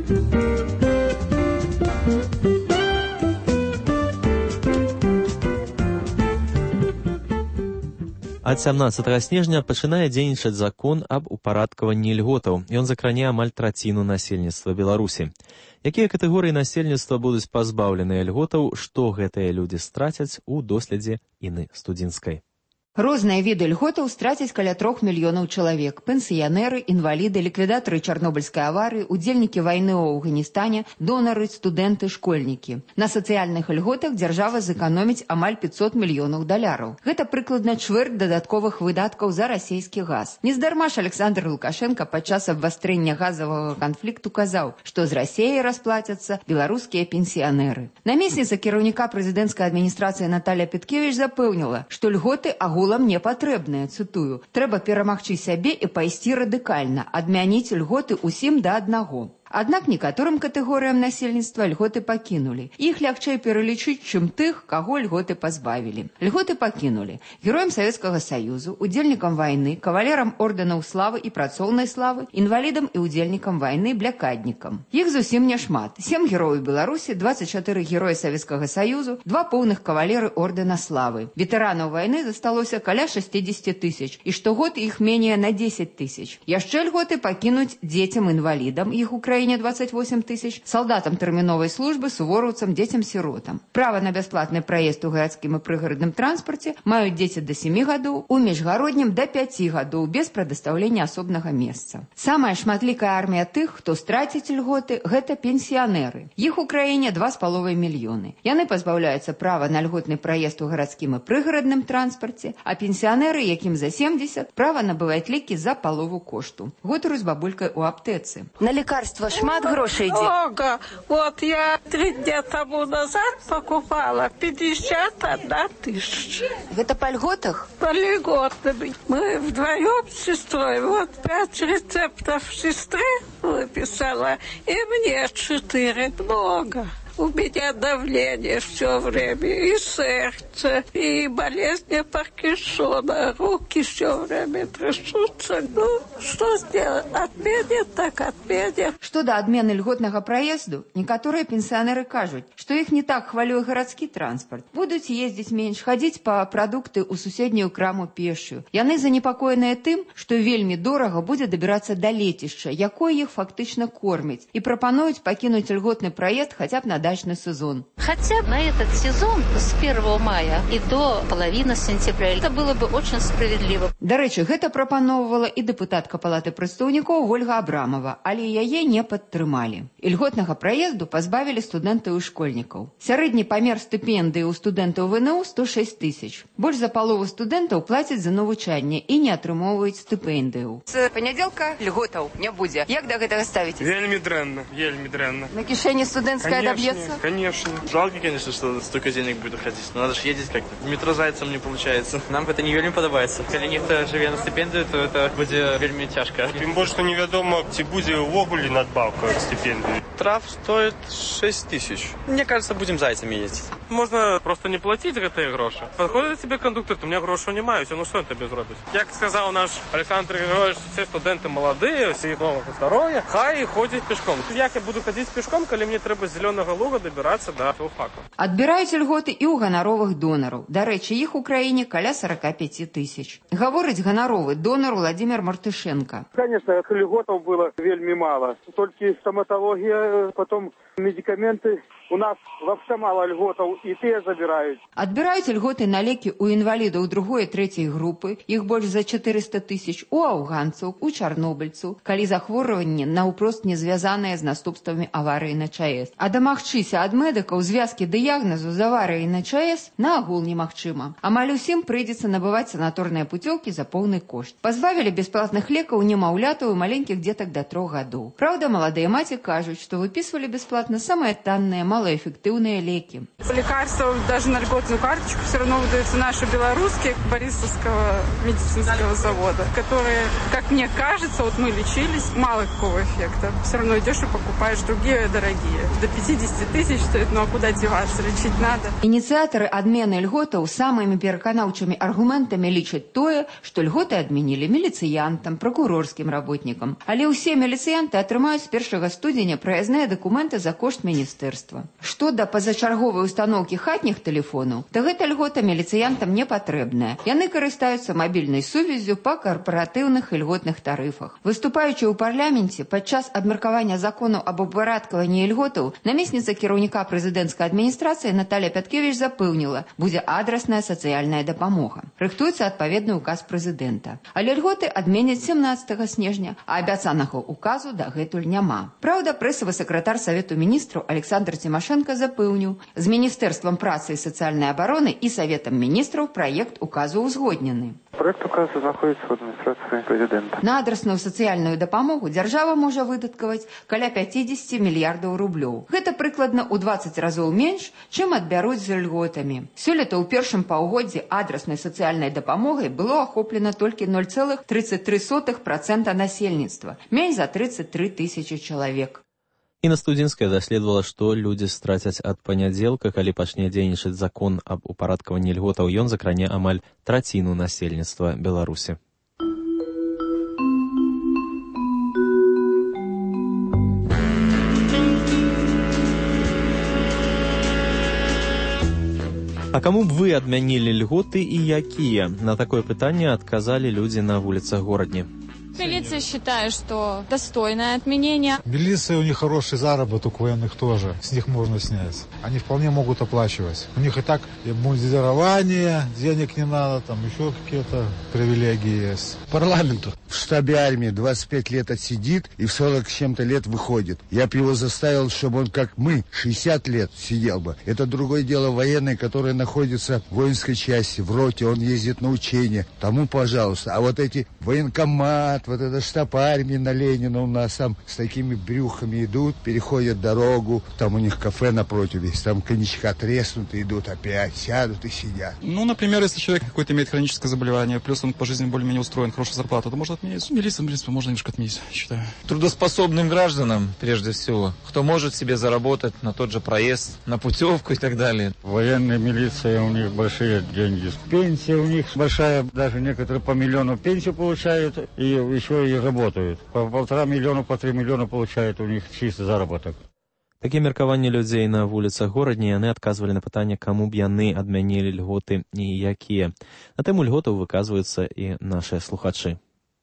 Ад 17 снежня пачынае дзейнічаць закон аб упарадкаванні льготаў. Ён закране амаль траціну насельніцтва Беларусі. Якія катэгорыі насельніцтва будуць пазбаўленыя льготаў, што гэтыя людзі страцяць у доследзе Інны Студзінскай. Розныя віды льготаў страцяць каля 3 мільёнаў чалавек. Пенсіянеры, інваліды, ліквідатары Чарнобыльскай аварыі, удзельнікі вайны ў Афганістане, донары, студэнты, школьнікі. На сацыяльных льготах дзяржава зэканоміць амаль 500 мільёнаў даляраў. Гэта прыкладна чвэрць дадатковых выдаткаў за расійскі газ. Нездарма ж Александр Лукашенко падчас абвастрэння газавага канфлікту казаў, што з Расіяй расплацяцца беларускія пенсіянеры. Намесніца кіраўніка прэзідэнцкай адміністрацыі Наталья Петкевіч запэўніла, што льготы агулам не патрэбныя, цытую. Трэба перамагчы сябе і пайсці радыкальна, адмяніць льготы ўсім да аднаго. Аднак некаторым катэгорыям насельніцтва льготы пакінулі. Іх лягчэй пералічыць, чым тых, каго льготы пазбавілі. Льготы пакінулі героям Савецкага Саюзу, удзельнікам вайны, кавалерам ордэнаў славы і працоўнай славы, інвалідам і удзельнікам вайны, блякаднікам. Іх зусім няшмат. 7 герояў Беларусі, 24 героі Савецкага Саюзу, 2 поўных кавалеры ордэна славы. Ветэранаў вайны засталося каля 60 тысяч, і штогод іх менее на 10 тысяч. Яшчэ льготы пакінуць дзецям-інвалідам, іх у краіне 28 тысяч, салдатам тэрміновай службы, сувораўцам, дзецям-сіротам. Права на бясплатны праезд у гарадскім і прыгарадным транспарце маюць дзеці да 7 гадоў, у міжгароднім да 5 гадоў без прадастаўлення асобнага месца. Самая шматлікая армія тых, хто страціць льготы, гэта пенсіянеры. Іх у краіне 2,5 мільёны. Яны пазбаўляюцца права на льготны праезд у гарадскім і прыгарадным транспарце, а пенсіянеры, якім за 70, права набываць лекі за палову кошту. Гутару з бабулькай у аптэцы. На лекарства шмат грошей ідзе? Много. Вот я 3 дня тому назад покупала 51 тысяча. Гэта по льготах? По льготам. Мы вдвоем с сестрой. Вот 5 рецептов сестры выписала, и мне 4. Много. У меня давление все время, и сердце, и болезнь Паркинсона, руки все время трясутся. Ну, что сделать? Отменят, так отменят. Што да адмены льготнага праезду, некаторыя пенсіянеры кажуць, што іх не так хвалюе гарадскі транспарт. Будуць ездзіць менш, хадзіць па прадукты ў суседнюю краму пешшу. Яны занепакоеныя тым, што вельмі дорага будзе дабірацца да лецішча, якое іх фактычна корміць, і прапануюць пакінуць льготны праезд хаця б на дачный сезон. Хотя на этот сезон с 1 мая и до половины сентября это было бы очень справедливо. Дарэчы, гэта прапаноўвала і дэпутатка палаты прадстаўнікоў Ольга Абрамова, але яе не падтрымалі. Ільготнага праезду пазбавілі студэнтаў і школьнікаў. Сярэдні памер стыпендыі ў студэнтаў ВНУ 106 тысяч. Больш за палову студэнтаў плацяць за навучанне і не атрымоўваюць стыпендыю. З панядзелка льготаў не будзе. Як да гэтага ставіцеся? Вельмі дрэнна, вельмі дрэнна. На кішэні студэнцкая доб'ецца? Конечно. Жалко, конечно, что столько денег будет уходить, но надо же ездить как-то. В метро зайцем не получается. Нам это не вельмі подобается. Если ніхто живе на стипендию, то это будет вельмі тяжко. Тем больше, что неведомо, ці будзе увогуле надбавка к стипендии. Трав стоит 6 тысяч. Мне кажется, будем зайцами ездить. Можно просто не платить гэтыя гроши. Подходит тебе кондуктор, то у меня грошей немає, ну что это без робить? Як сказал наш Александр Григорьевич, все студенты молодые, все их нового здоровья, хай ходят пешком. Як я буду ходить пешком, коли мне треба з Зеленого Луга добираться до филфака? Адбіраюць льготы і ў ганаровых донараў. Дарэчы, іх у краіне каля 45 тысяч. Гаворыць ганаровы донар Владимир Мартышенко. Конечно, льготов было вельми мало. Только стоматология, потом медикаменты. У нас вообще мало льготов, и те забирают. Адбіраюць льготы на лекі у інвалідаў 2 і 3 групы, іх больш за 400 тысяч, у афганцаў, у чарнобыльцаў, калі захворванне наўпрост не звязанае з наступствамі аварыі на ЧАЭС. А дамагчыся ад медыкаў звязкі дыягназу з аварыяй на ЧАЭС наагул немагчыма. Амаль усім прыйдзецца набываць санаторныя пуцёўкі за поўны кошт. Пазбавілі бясплатных лекаў немаўлятаў і маленькіх дзетак да 3 гадоў. Праўда, маладыя маці кажуць, што выпісвалі бясплатна бесплатно самые танные, малоэффективные леки. Лекарства даже на льготную карточку все равно выдаются наши белорусские Борисовского медицинского завода, которые, как мне кажется, вот мы лечились, мало какого эффекта. Все равно идешь и покупаешь другие дорогие. До 50 тысяч стоит, ну а куда деваться, лечить надо. Инициаторы адмены льготаў самыми пераканаўчымі аргументами лічаць тое, што льготы адменілі міліцыянтам, прокурорскім работнікам. Але ўсе міліцыянты атрымаюць з 1 студзеня праязныя дакументы за кошт міністэрства. Што да пазачарговай устаноўкі хатніх тэлефонаў, то гэта льгота міліцыянтам не патрэбная. Яны карыстаюцца мабільнай сувяззю па карпаратыўных і льготных тарыфах. Выступаючы ў парламенце падчас абмеркавання закону аб упарадкаванні льготаў, намесніца кіраўніка прэзідэнцкай адміністрацыі Наталья Пяткевіч запэўніла, будзе адрасная сацыяльная дапамога. Рыхтуецца адпаведны указ прэзідэнта. Але льготы адменяць 17 снежня, а абяцанага указу дагэтуль няма. Праўда, прэсавы сакратар Савету міністраў Александр Тимошенко запэўніў, з Міністэрствам працы і сацыяльнай абароны і Саветам міністраў праект указу ўзгоднены. Проект указа знаходится в администрации президента. На адрасную сацыяльную дапамогу дзяржава можа выдаткаваць каля 50 мільярдаў рублёў. Гэта прыкладна ў 20 разоў менш, чым адбяруць за льготамі. Сёлета ў першым паўгоддзі адраснай сацыяльнай дапамогай было ахоплена толькі 0,33% насельніцтва, менш за 33 тысячи чалавек. Інна Студзінская даследавала, што людзі страцяць ад панядзелка, калі пачне дзейнічаць закон аб упарадкаванні льготаў. Ён закране амаль траціну насельніцтва Беларусі. А каму б вы адмянілі льготы і якія? На такое пытанне адказалі людзі на вуліцах горадні. Милиция считает, что достойное отменение. Милиция, у них хороший заработок, у военных тоже. С них можно снять. Они вполне могут оплачивать. У них и так обмундирование, денег не надо, там еще какие-то привилегии есть. Парламенту в штабе армии 25 лет отсидит и в 40 с чем-то лет выходит. Я бы его заставил, чтобы он, как мы, 60 лет сидел бы. Это другое дело военный, который находится в воинской части, в роте, он ездит на учения. Тому, пожалуйста. А вот эти военкомат, вот это штаб армии на Ленина у нас там с такими брюхами идут, переходят дорогу, там у них кафе напротив есть, там коньячка треснут и идут опять, сядут и сидят. Ну, например, если человек какое-то имеет хроническое заболевание, плюс он по жизни более-менее устроен, хорошую зарплату, то можно отменить. Милицию, в принципе, можно немножко отменить, считаю. Трудоспособным гражданам, прежде всего, кто может себе заработать на тот же проезд, на путевку и так далее. Военная милиция, у них большие деньги. Пенсия у них большая, даже некоторые по миллиону пенсию получают и еще и работают. По 1,5 миллиона, по 3 миллиона получают у них чистый заработок. Такія меркаванні людзей на вуліцах горадні, яны адказвалі на пытанне, каму б яны адмянілі льготы і якія. На тэму льготаў выказваюцца і нашыя слухачы.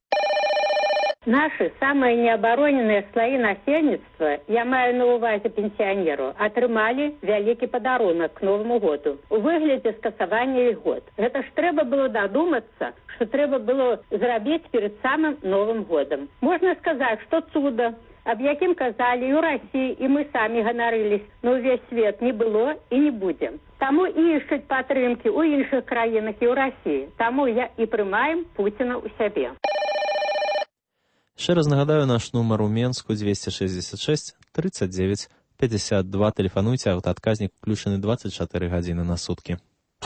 Наши самые необороненные слои насельніцтва, я маю на увазе пенсіянеру, атрымалі вялікі падарунак к Новому году у выглядзе скасавання льгот. Гэта ж трэба было дадумацца, што трэба было зрабіць перед самым Новым годом. Можна сказаць, што цуда, аб якім казалі і ў Расіі, і мы самі ганарылись, но ўвесь свет не было і не будзе. Таму і ішчуць падтрымкі ў іншых краінах і ў Расіі. Таму я і прымаем Пуціна ў сябе. Ще раз нагадаю, наш нумар у Менску 266 39 52. Телефонуйте, аўтаадказнік включены 24 гадзіны на суткі.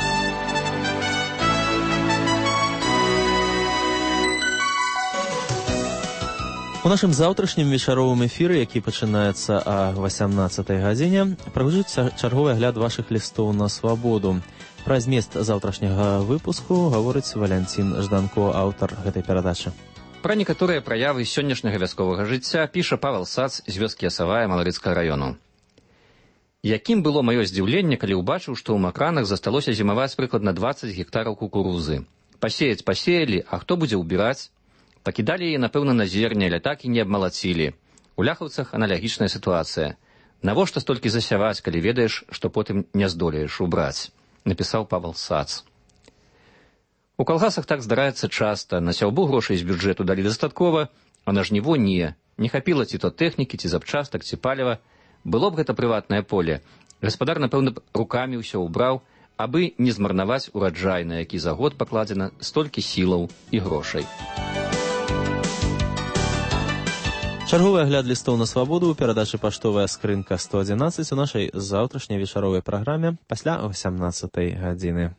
У нашым заўтрашнім вечаровым эфіры, які пачынаецца о 18 гадзіне, прагучыць чарговы агляд вашых лістоў на свабоду. Пра змест заўтрашняга выпуску гаворыць Валянцін Жданко, аўтар гэтай перадачы. Пра некаторыя праявы сённяшняга вясковага жыцця піша Павел Сац з вёскі Асавая Маларыцкага раёну. Якім было маё здзіўленне, калі ўбачыў, што ў Макранах засталося зімаваць прыкладна 20 гектараў кукурузы. Пасеяць пасеялі, а хто будзе ўбіраць? Пакідалі яе, напэўна, на зерне, але так і не абмалацілі. У Ляхаўцах аналагічная сітуацыя. Навошта столькі засяваць, калі ведаеш, што потым не здолееш убраць? Напісаў Павел Сац. У калгасах так здараецца часта. На сяўбу грошай з бюджэту далі дастаткова, а на жніво не. Не хапіла ці то тэхнікі, ці запчастак, ці паліва. Было б гэта прыватнае поле. Гаспадар, напэўна, рукамі ўсё ўбраў, абы не змарнаваць ураджай, на які за год пакладзена столькі сілаў і грошай. Чарговы агляд лістоў на свабоду ў перадачы паштовая скрынка 111 у нашай заўтрашняй вечаровай праграме пасля 18 гадзіны.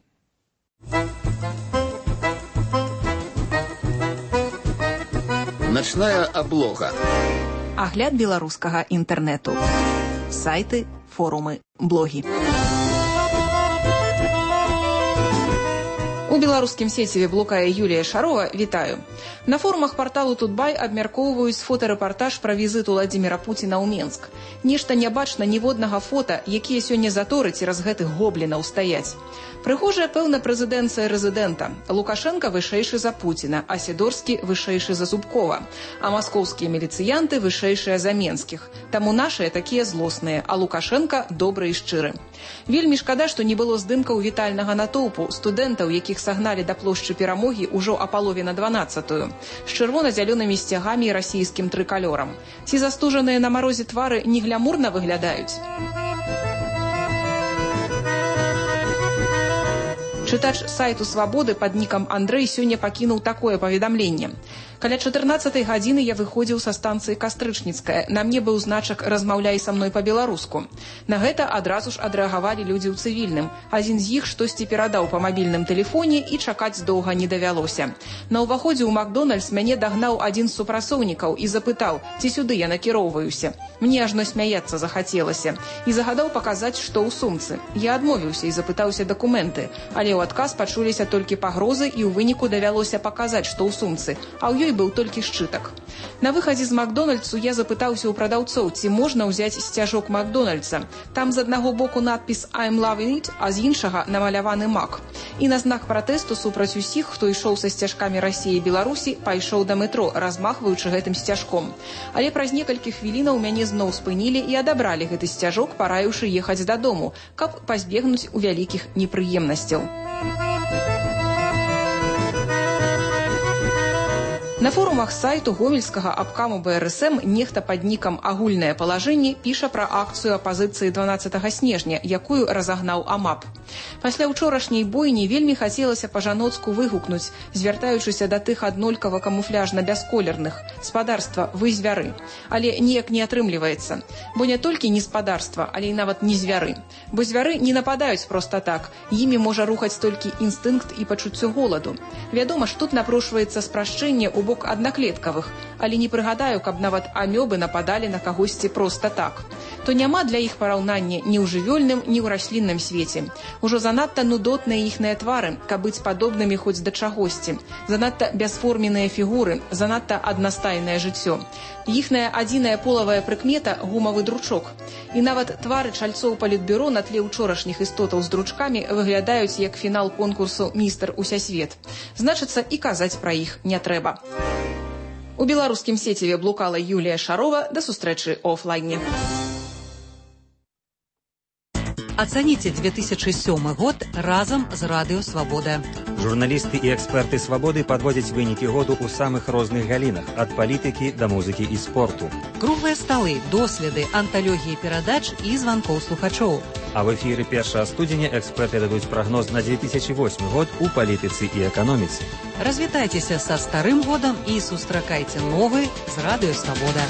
Начная аблога. Агляд беларускага інтэрнэту. Сайты, форумы, блогі. У беларускім сеціве блукае Юлія Шарова. Вітаю. На форумах парталу Тутбай абмяркоўваюць фотарэпартаж пра візіт Уладзіміра Пуціна ў Менск. Нешта не бачна ніводнага фота, якія сёння заторы цераз гэтых гоблінаў стаяць. Прыгожая, пэўна, прэзідэнцыя рэзідэнта. Лукашенка вышэйшы за Пуціна, а Сідорскі вышэйшы за Зубкова, а маскоўскія міліцыянты вышэйшыя за менскіх. Таму нашыя такія злосныя, а Лукашенка добры і шчыры. Вельмі шкада, што не было здымкаў вітальнага натоўпу студэнтаў, якіх сагналі да плошчы Перамогі ўжо а палове на 12-ю, з чырвона-зялёнымі сцягамі і расійскім трыкалёрам. Ці застужаныя на марозе твары не глямурна выглядаюць? Чытач сайту «Свабоды» пад нікам Андрэй сёння пакінуў такое паведамленне. Каля 14 гадзіны я выходзіў са станцыі Кастрычніцкая. На мне быў значак «Размаўляй са мной па-беларуску». На гэта адразу ж адрэагавалі людзі ў цывільным. Адзін з іх штосьці перадаў па мабільным тэлефоне і чакаць доўга не давялося. На ўваходзе ў Макдональдс мяне дагнаў адзін з супрацоўнікаў і запытаў, ці сюды я накіроўваюся. Мне ажно смяяцца захацелася. І загадаў паказаць, што ў сумцы. Я адмовіўся і запытаўся дакументы, але ў адказ пачуліся толькі пагрозы і ў выніку давялося паказаць, што ў сумцы, а ў ёй быў толькі шчытак. На выхадзе з Макдональдсу я запытаўся ў прадаўцоў, ці можна ўзяць сцяжок Макдональдса. Там з аднаго боку надпіс «I'm loving it», а з іншага намаляваны мак. І на знак пратэсту супраць усіх, хто ішоў са сцяжкамі Расіі і Беларусі, пайшоў да метро, размахваючы гэтым сцяжком. Але праз некалькі хвілінаў мяне зноў спынілі і адабралі гэты сцяжок, параіўшы ехаць дадому, каб пазбегнуць у вялікіх непрыемнасцяў. На форумах сайту гомельскага абкаму БРСМ нехта пад нікам «Агульнае палажэнне» піша пра акцыю апазіцыі 12 снежня, якую разагнаў АМАП. Пасля ўчорашняй бойні вельмі хацелася па-жаноцку выгукнуць, звяртаючыся да тых аднолькава камуфляжна бясколерных: «Спадарства, вы звяры». Але ніяк не атрымліваецца. Бо не толькі не спадарства, але і нават не звяры. Бо звяры не нападаюць проста так. Імі можа рухаць толькі інстынкт і пачуццё голаду. Вядома ж, тут напрошваецца спрашчэнне ў бок аднаклеткавых, але не прыгадаю, каб нават амёбы нападалі на кагосьці проста так. То няма для іх параўнання ні ў жывёльным, ні ў раслінным свеце. Ужо занадта нудотныя іхныя твары, каб быць падобнымі хоць да чагосьці. Занадта бясформенныя фігуры, занадта аднастайнае жыццё. Іхная адзіная полавая прыкмета – гумавы дручок. І нават твары чальцоў палітбюро на тле ўчорашніх істотаў з дручкамі выглядаюць як фінал конкурсу «Містер Усясвет». Значыцца, і казаць пра іх не трэба. У беларускім сеціве блукала Юлія Шарова. Да сустрэчы ў офлайне. Ацаніце 2007 год разам з Радыё Свабода. Журналісты і эксперты «Свабоды» падводзяць вынікі году ў самых розных галінах, ад палітыкі да музыкі і спорту. Круглыя сталы, доследы, анталогіі перадач і званкоў слухачоў. А в эфіры 1 студзеня эксперты дадуць прагноз на 2008 год у палітыцы і эканоміцы. Развітайцеся са старым годам і сустракайце новы з Радыё Свабода.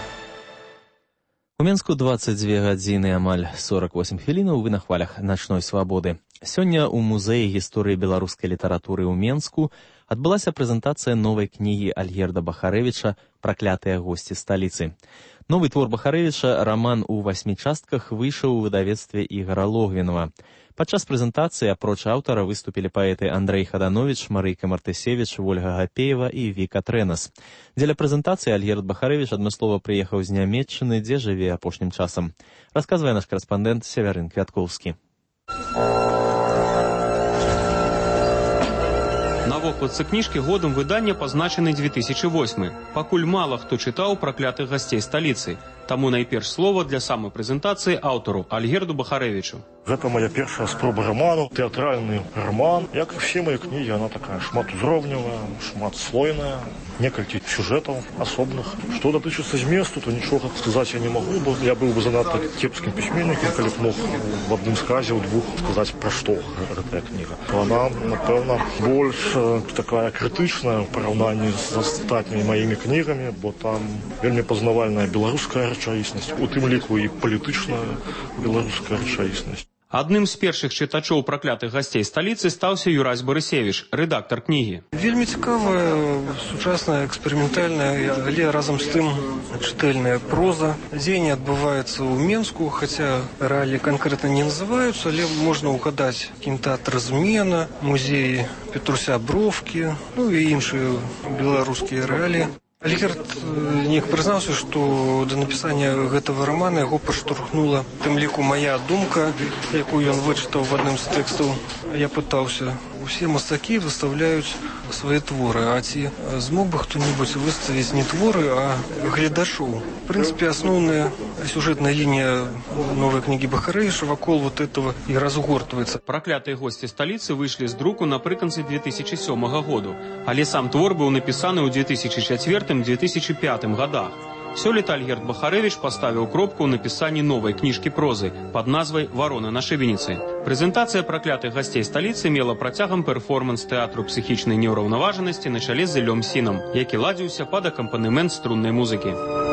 У Менску 22 гадзіны, амаль 48 хвілінаў, вы на хвалях начной свабоды. Сёння ў музеі гісторыі беларускай літаратуры ў Менску адбылася прэзентацыя новай кнігі Альгерда Бахарэвіча «Праклятыя госці сталіцы». Новы твор Бахарэвіча, раман у 8 частках, выйшаў у выдавецтве Ігара Логвінова. Падчас прэзентацыі апроч аўтара выступілі паэты Андрэй Хадановіч, Марыйка Мартысевіч, Вольга Гапеева і Віка Трэнас. Дзеля прэзентацыі Альгерд Бахарэвіч адмыслова прыехаў з Нямецчыны, дзе жыве апошнім часам. Расказвае наш карэспандэнт Севярын Квяткоўскі. На вокладцы кніжкі годам выдання пазначаны 2008. Пакуль мала хто чытаў «Праклятых гасцей сталіцы». Таму найперш слова для самай прэзентацыі аўтару Альгерду Бахарэвічу. Гэта моя першая спроба роману, тэатральны роман. Як і все мои кнігі, она такая шматузроўневая, шматслойная, некалькі сюжэтаў асобных. Што датычыцца зместу, то нічога сказаць я не магу, бо я быў бы занадта кепскім пісьменнікам, калі б мог в адным сказе, у двух сказаць, пра што гэтая кніга. Она, напэўна, больш такая крытычная ў параўнанні з астатнімі маімі кнігамі, бо там вельмі пазнавальная беларуская рэчаіснасць, у тым ліку і палітычная беларуская рэчаіснасць. Адным з першых чытачоў праклятых гасцей сталіцы стаўся Юрась Барысевіч, рэдактар кнігі. Вельмі цікавая, сучасная, эксперыментальная, але разам з тым чытальная проза. Дзеянне адбываецца ў Менску, хаця рэаліі канкрэтна не называюцца, але можна ўгадаць кінатэатр «Змена», музей Петруся Бровкі, ну і іншыя беларускія рэаліі. Альгерд неяк прызнаўся, што да напісання гэтага рамана яго падштурхнула у тым ліку мая думка, якую ён вычытаў в адным з тэкстаў. Я пытаўся, усе мастакі выстаўляюць свае творы, а ці змог бы хто-небудзь выставіць не творы, а гледачоў. В прынцыпе, асноўная сюжэтная лінія новай кнігі Бахарэвіча вакол вот этого і разгортваецца. Праклятыя госці сталіцы выйшлі з друку напрыканцы 2007 году, але сам твор быў напісаны ў 2004-2005 годах. Сёлета Альгерд Бахарэвіч паставіў кропку ў напісанні новай кніжкі прозы пад назвай «Варона на шыбеніцы». Прэзентацыя праклятых гасцей сталіцы мела працягам перформанс тэатру псіхічнай неўраўнаважанасці на чале з Іллём Сінам, які ладзіўся пад акампанемент струннай музыкі.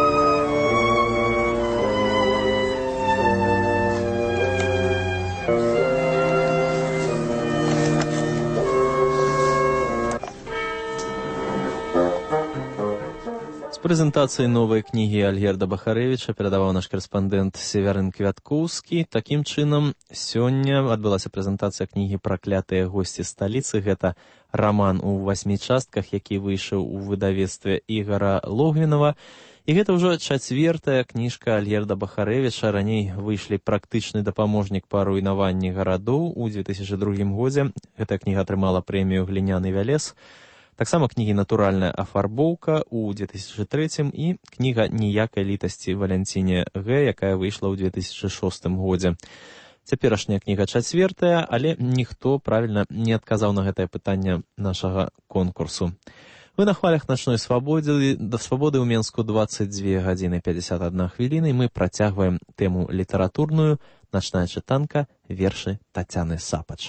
Прэзентацыі новай кнігі Альгерда Бахарэвіча перадаваў наш карэспандэнт Северын Квяткоўскі. Такім чынам, сёння адбылася прэзентацыя кнігі «Праклятыя госці сталіцы». Гэта раман у 8 частках, які выйшаў у выдавецтве Ігара Логвінава. І гэта ўжо 4-я кніжка Альгерда Бахарэвіча. Раней выйшлі «Практычны дапаможнік па руйнаванні гарадоў» у 2002 годзе. Гэтая кніга атрымала прэмію «Гліняны вялез». Таксама кнігі «Натуральная афарбоўка» у 2003 і кніга «Ніякай літасці Валянціне Г», якая выйшла ў 2006 годзе. Цяперашняя кніга 4-я, але ніхто правільна не адказаў на гэтае пытанне нашага конкурсу. Вы на хвалях начной свабоды. Да свабоды ў Менску 22 гадзіны 51 хвіліны. Мы працягваем тэму літаратурную. Начная чытанка, вершы Тацяны Сапач.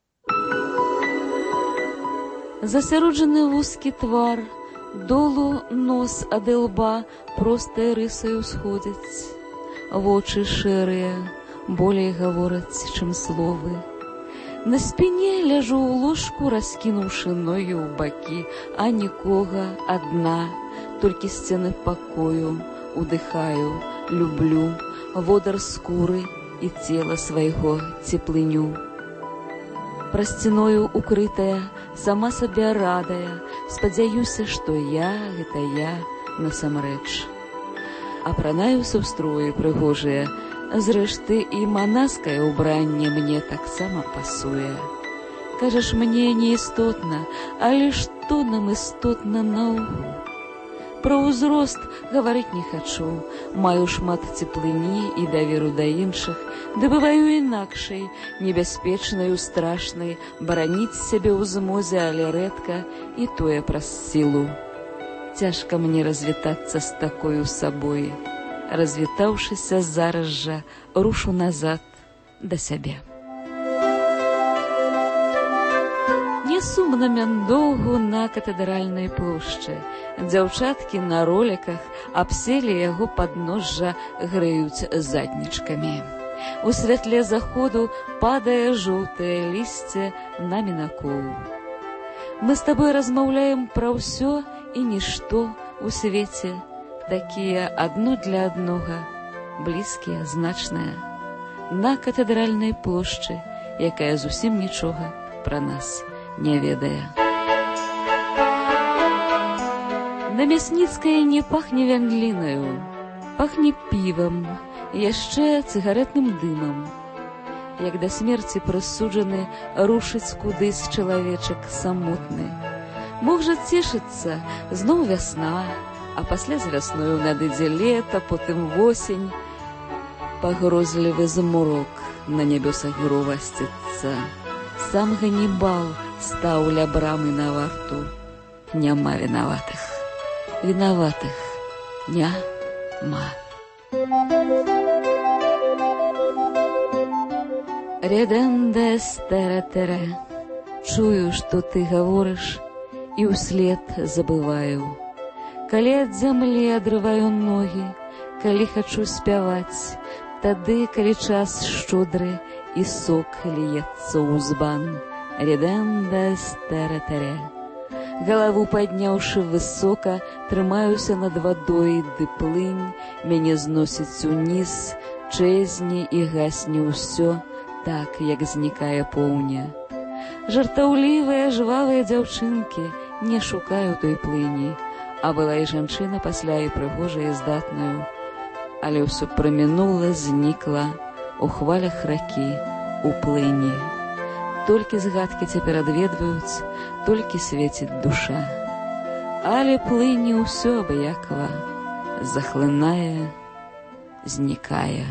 Засяроджаны вузкі твар, долу нос ад ілба простай рысаю сходзяць. Вочы шэрыя, болей гавораць, чым словы. На спіне ляжу ў ложку, раскінуўшы ногі ў бакі, а нікога, адна, толькі сцены пакою. Удыхаю, люблю, водар скуры і цела свайго цеплыню. Прасціною укрытая, сама сабе радая, спадзяюся, што я, гэта я, насамрэч. Апранаюся ў строі прыгожыя, зрэшты і манаскае ўбранне мне таксама пасуе. Кажаш, мне неістотна, але што нам істотна наогул? Пра ўзрост гаварыць не хачу, маю шмат цеплыні і даверу да іншых, ды бываю інакшай, небяспечнаю, страшнай, бараніць сябе ў змозе, але рэдка, і тое праз сілу. Цяжка мне развітацца з такою сабой. Развітаўшыся зараз жа, рушу назад да сябе. Не сумна мяндоўгу на катэдральнай плошчы. Дзяўчаткі на роліках абселі яго падножжа, грэюць заднічкамі. У святле заходу падае жоўтае лісце на мінакоў. Мы з табой размаўляем пра ўсё і нішто у свеце, такія адно для аднога, блізкія, значныя. На катэдральнай плошчы, якая зусім нічога пра нас не ведае. На Мясніцкай не пахне вяндлінаю, пахне півам, яшчэ цыгаретным дымам. Як да смерці прысуджаны рушыць кудысь чалавечак самотны. Мог жа цешыцца, зноў вясна, А пасля з вясною надыдзе лета, потым восень. Пагрозлівы змрок на нябёсах грувасціцца. Сам Ганнібал стаў ля брамы на варту. Няма вінаватых. Вінаватых няма. Реденде стере-тере. Чую, што ты гаворыш, і ўслед забываю. Калі ад зямлі адрываю ногі, калі хачу спяваць, тады, калі час шчодры і сок льецца ў збан. Реденде стере-тере. Галаву падняўшы высока, трымаюся над вадой, ды плынь мяне зносіць уніз, чэзне і гасне ўсё, так, як знікае поўня. Жартаўлівыя, жвавыя дзяўчынкі не шукаю той плыні, а была і жанчына пасля і прыгожая і здатную. Але ўсё прамінула, знікла у хвалях ракі, у плыні. Толькі згадкі цяпер адведваюць, толькі свеціць душа. Але плыні ўсё абыякава, захлынае, знікае.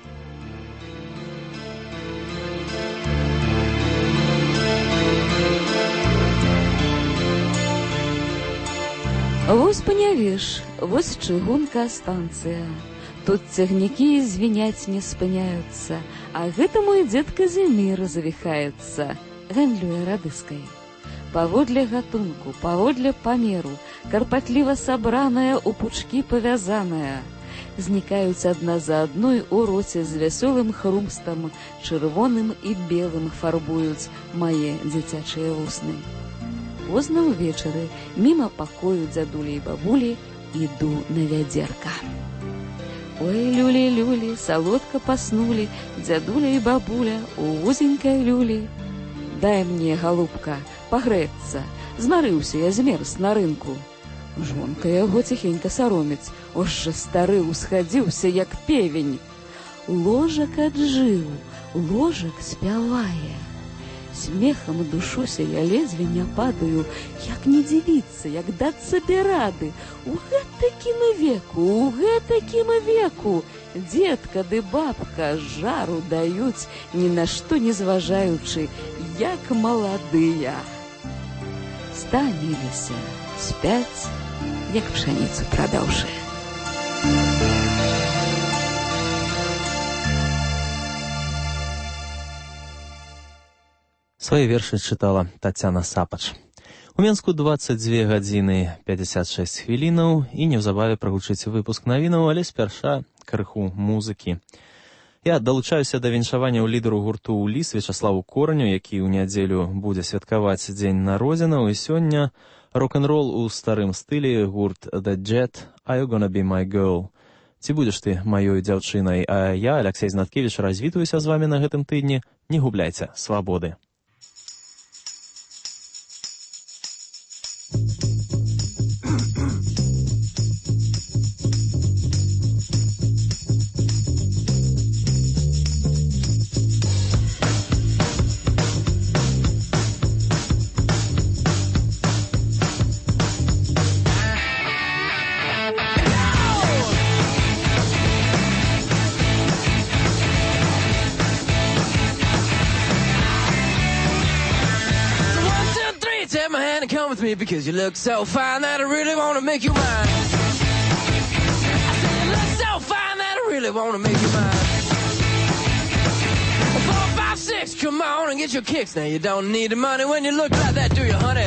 Вось панявеш, вось чыгунка станцыя. Тут цягнікі звіняць не спыняюцца, а гэта мой дзед Казімір завіхаецца, гандлюе радыскай. Паводле гатунку, паводле памеру, карпатліва сабраная, у пучкі павязаная. Знікаюць адна за адной у роце з вясёлым хрумстам, чырвоным і белым фарбуюць мае дзіцячыя вусны. Позна ўвечары, міма пакою дзядулі і бабулі, іду на вядзерка. Ой, люлі-люлі, салодка паснулі, дзядуля і бабуля у вузенькай люлі. Дай мне, галубка, пагрэцца, змарыўся я, змерз на рынку. Жонка яго ціхенька сароміць, ось жа стары усхадзіўся, як певень. Ложак аджыў, ложак спявае. Смехам душуся, я ледзьве не падаю, як не дзівіцца, як даць сабе рады. У гэтакім веку дзедка ды бабка жару даюць, ні на што не зважаючы, як маладыя. Стаміліся, спяць, як пшаніцу прадаўшы. Свае вершы чытала Тацяна Сапач. У Менску 22 гадзіны 56 хвілінаў і неўзабаве прагучыць выпуск навінаў, але спярша крыху музыкі. Я далучаюся да віншавання ў лідару гурту «Уліс» Вячаславу Кораню, які ў нядзелю будзе святкаваць дзень народзінаў, і сёння рок-н-рол у старым стылі гурт «The Jet», «Are you gonna be my girl?» Ці будзеш ты маёй дзяўчынай? А я, Алексей Знаткевіч, развітваюся з вамі на гэтым тыдні. Не губляйце свабоды. Because you look so fine that I really want to make you mine. I said you look so fine that I really want to make you mine. 4, 5, 6, come on and get your kicks. Now you don't need the money when you look like that, do you, honey?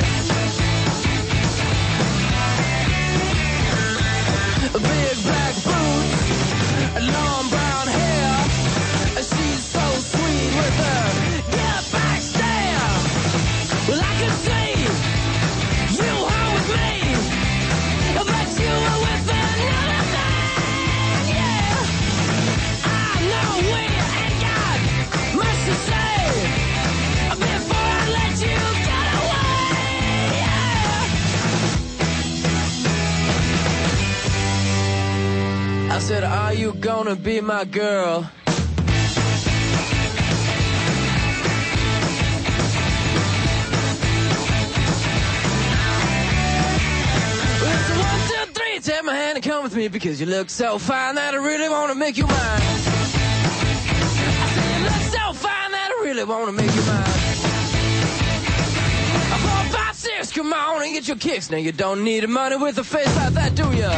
Big black boots, long brown hair. She's so sweet with her get back stare. Well, I can see I said, are you gonna be my girl? It's 1, 2, 3, tell me down with me because you look so fine that I really want to make you mine. I said you look so fine that I really want to make you mine. 4, 5, 6, come on and get your kicks. Now you don't need money with a face like that, do ya?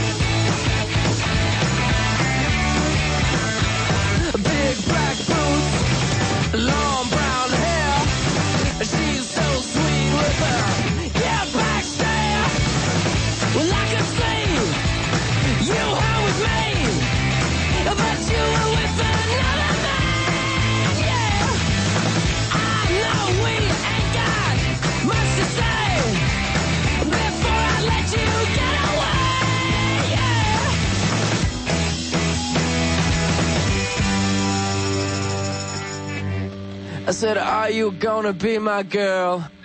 Big black boots, long brown hair. She's so sweet with her back stare. Well, I could see you were with me, but you were with another man. Yeah, I know we ain't got much to say before I let you get away. Yeah. I said, are you gonna be my girl?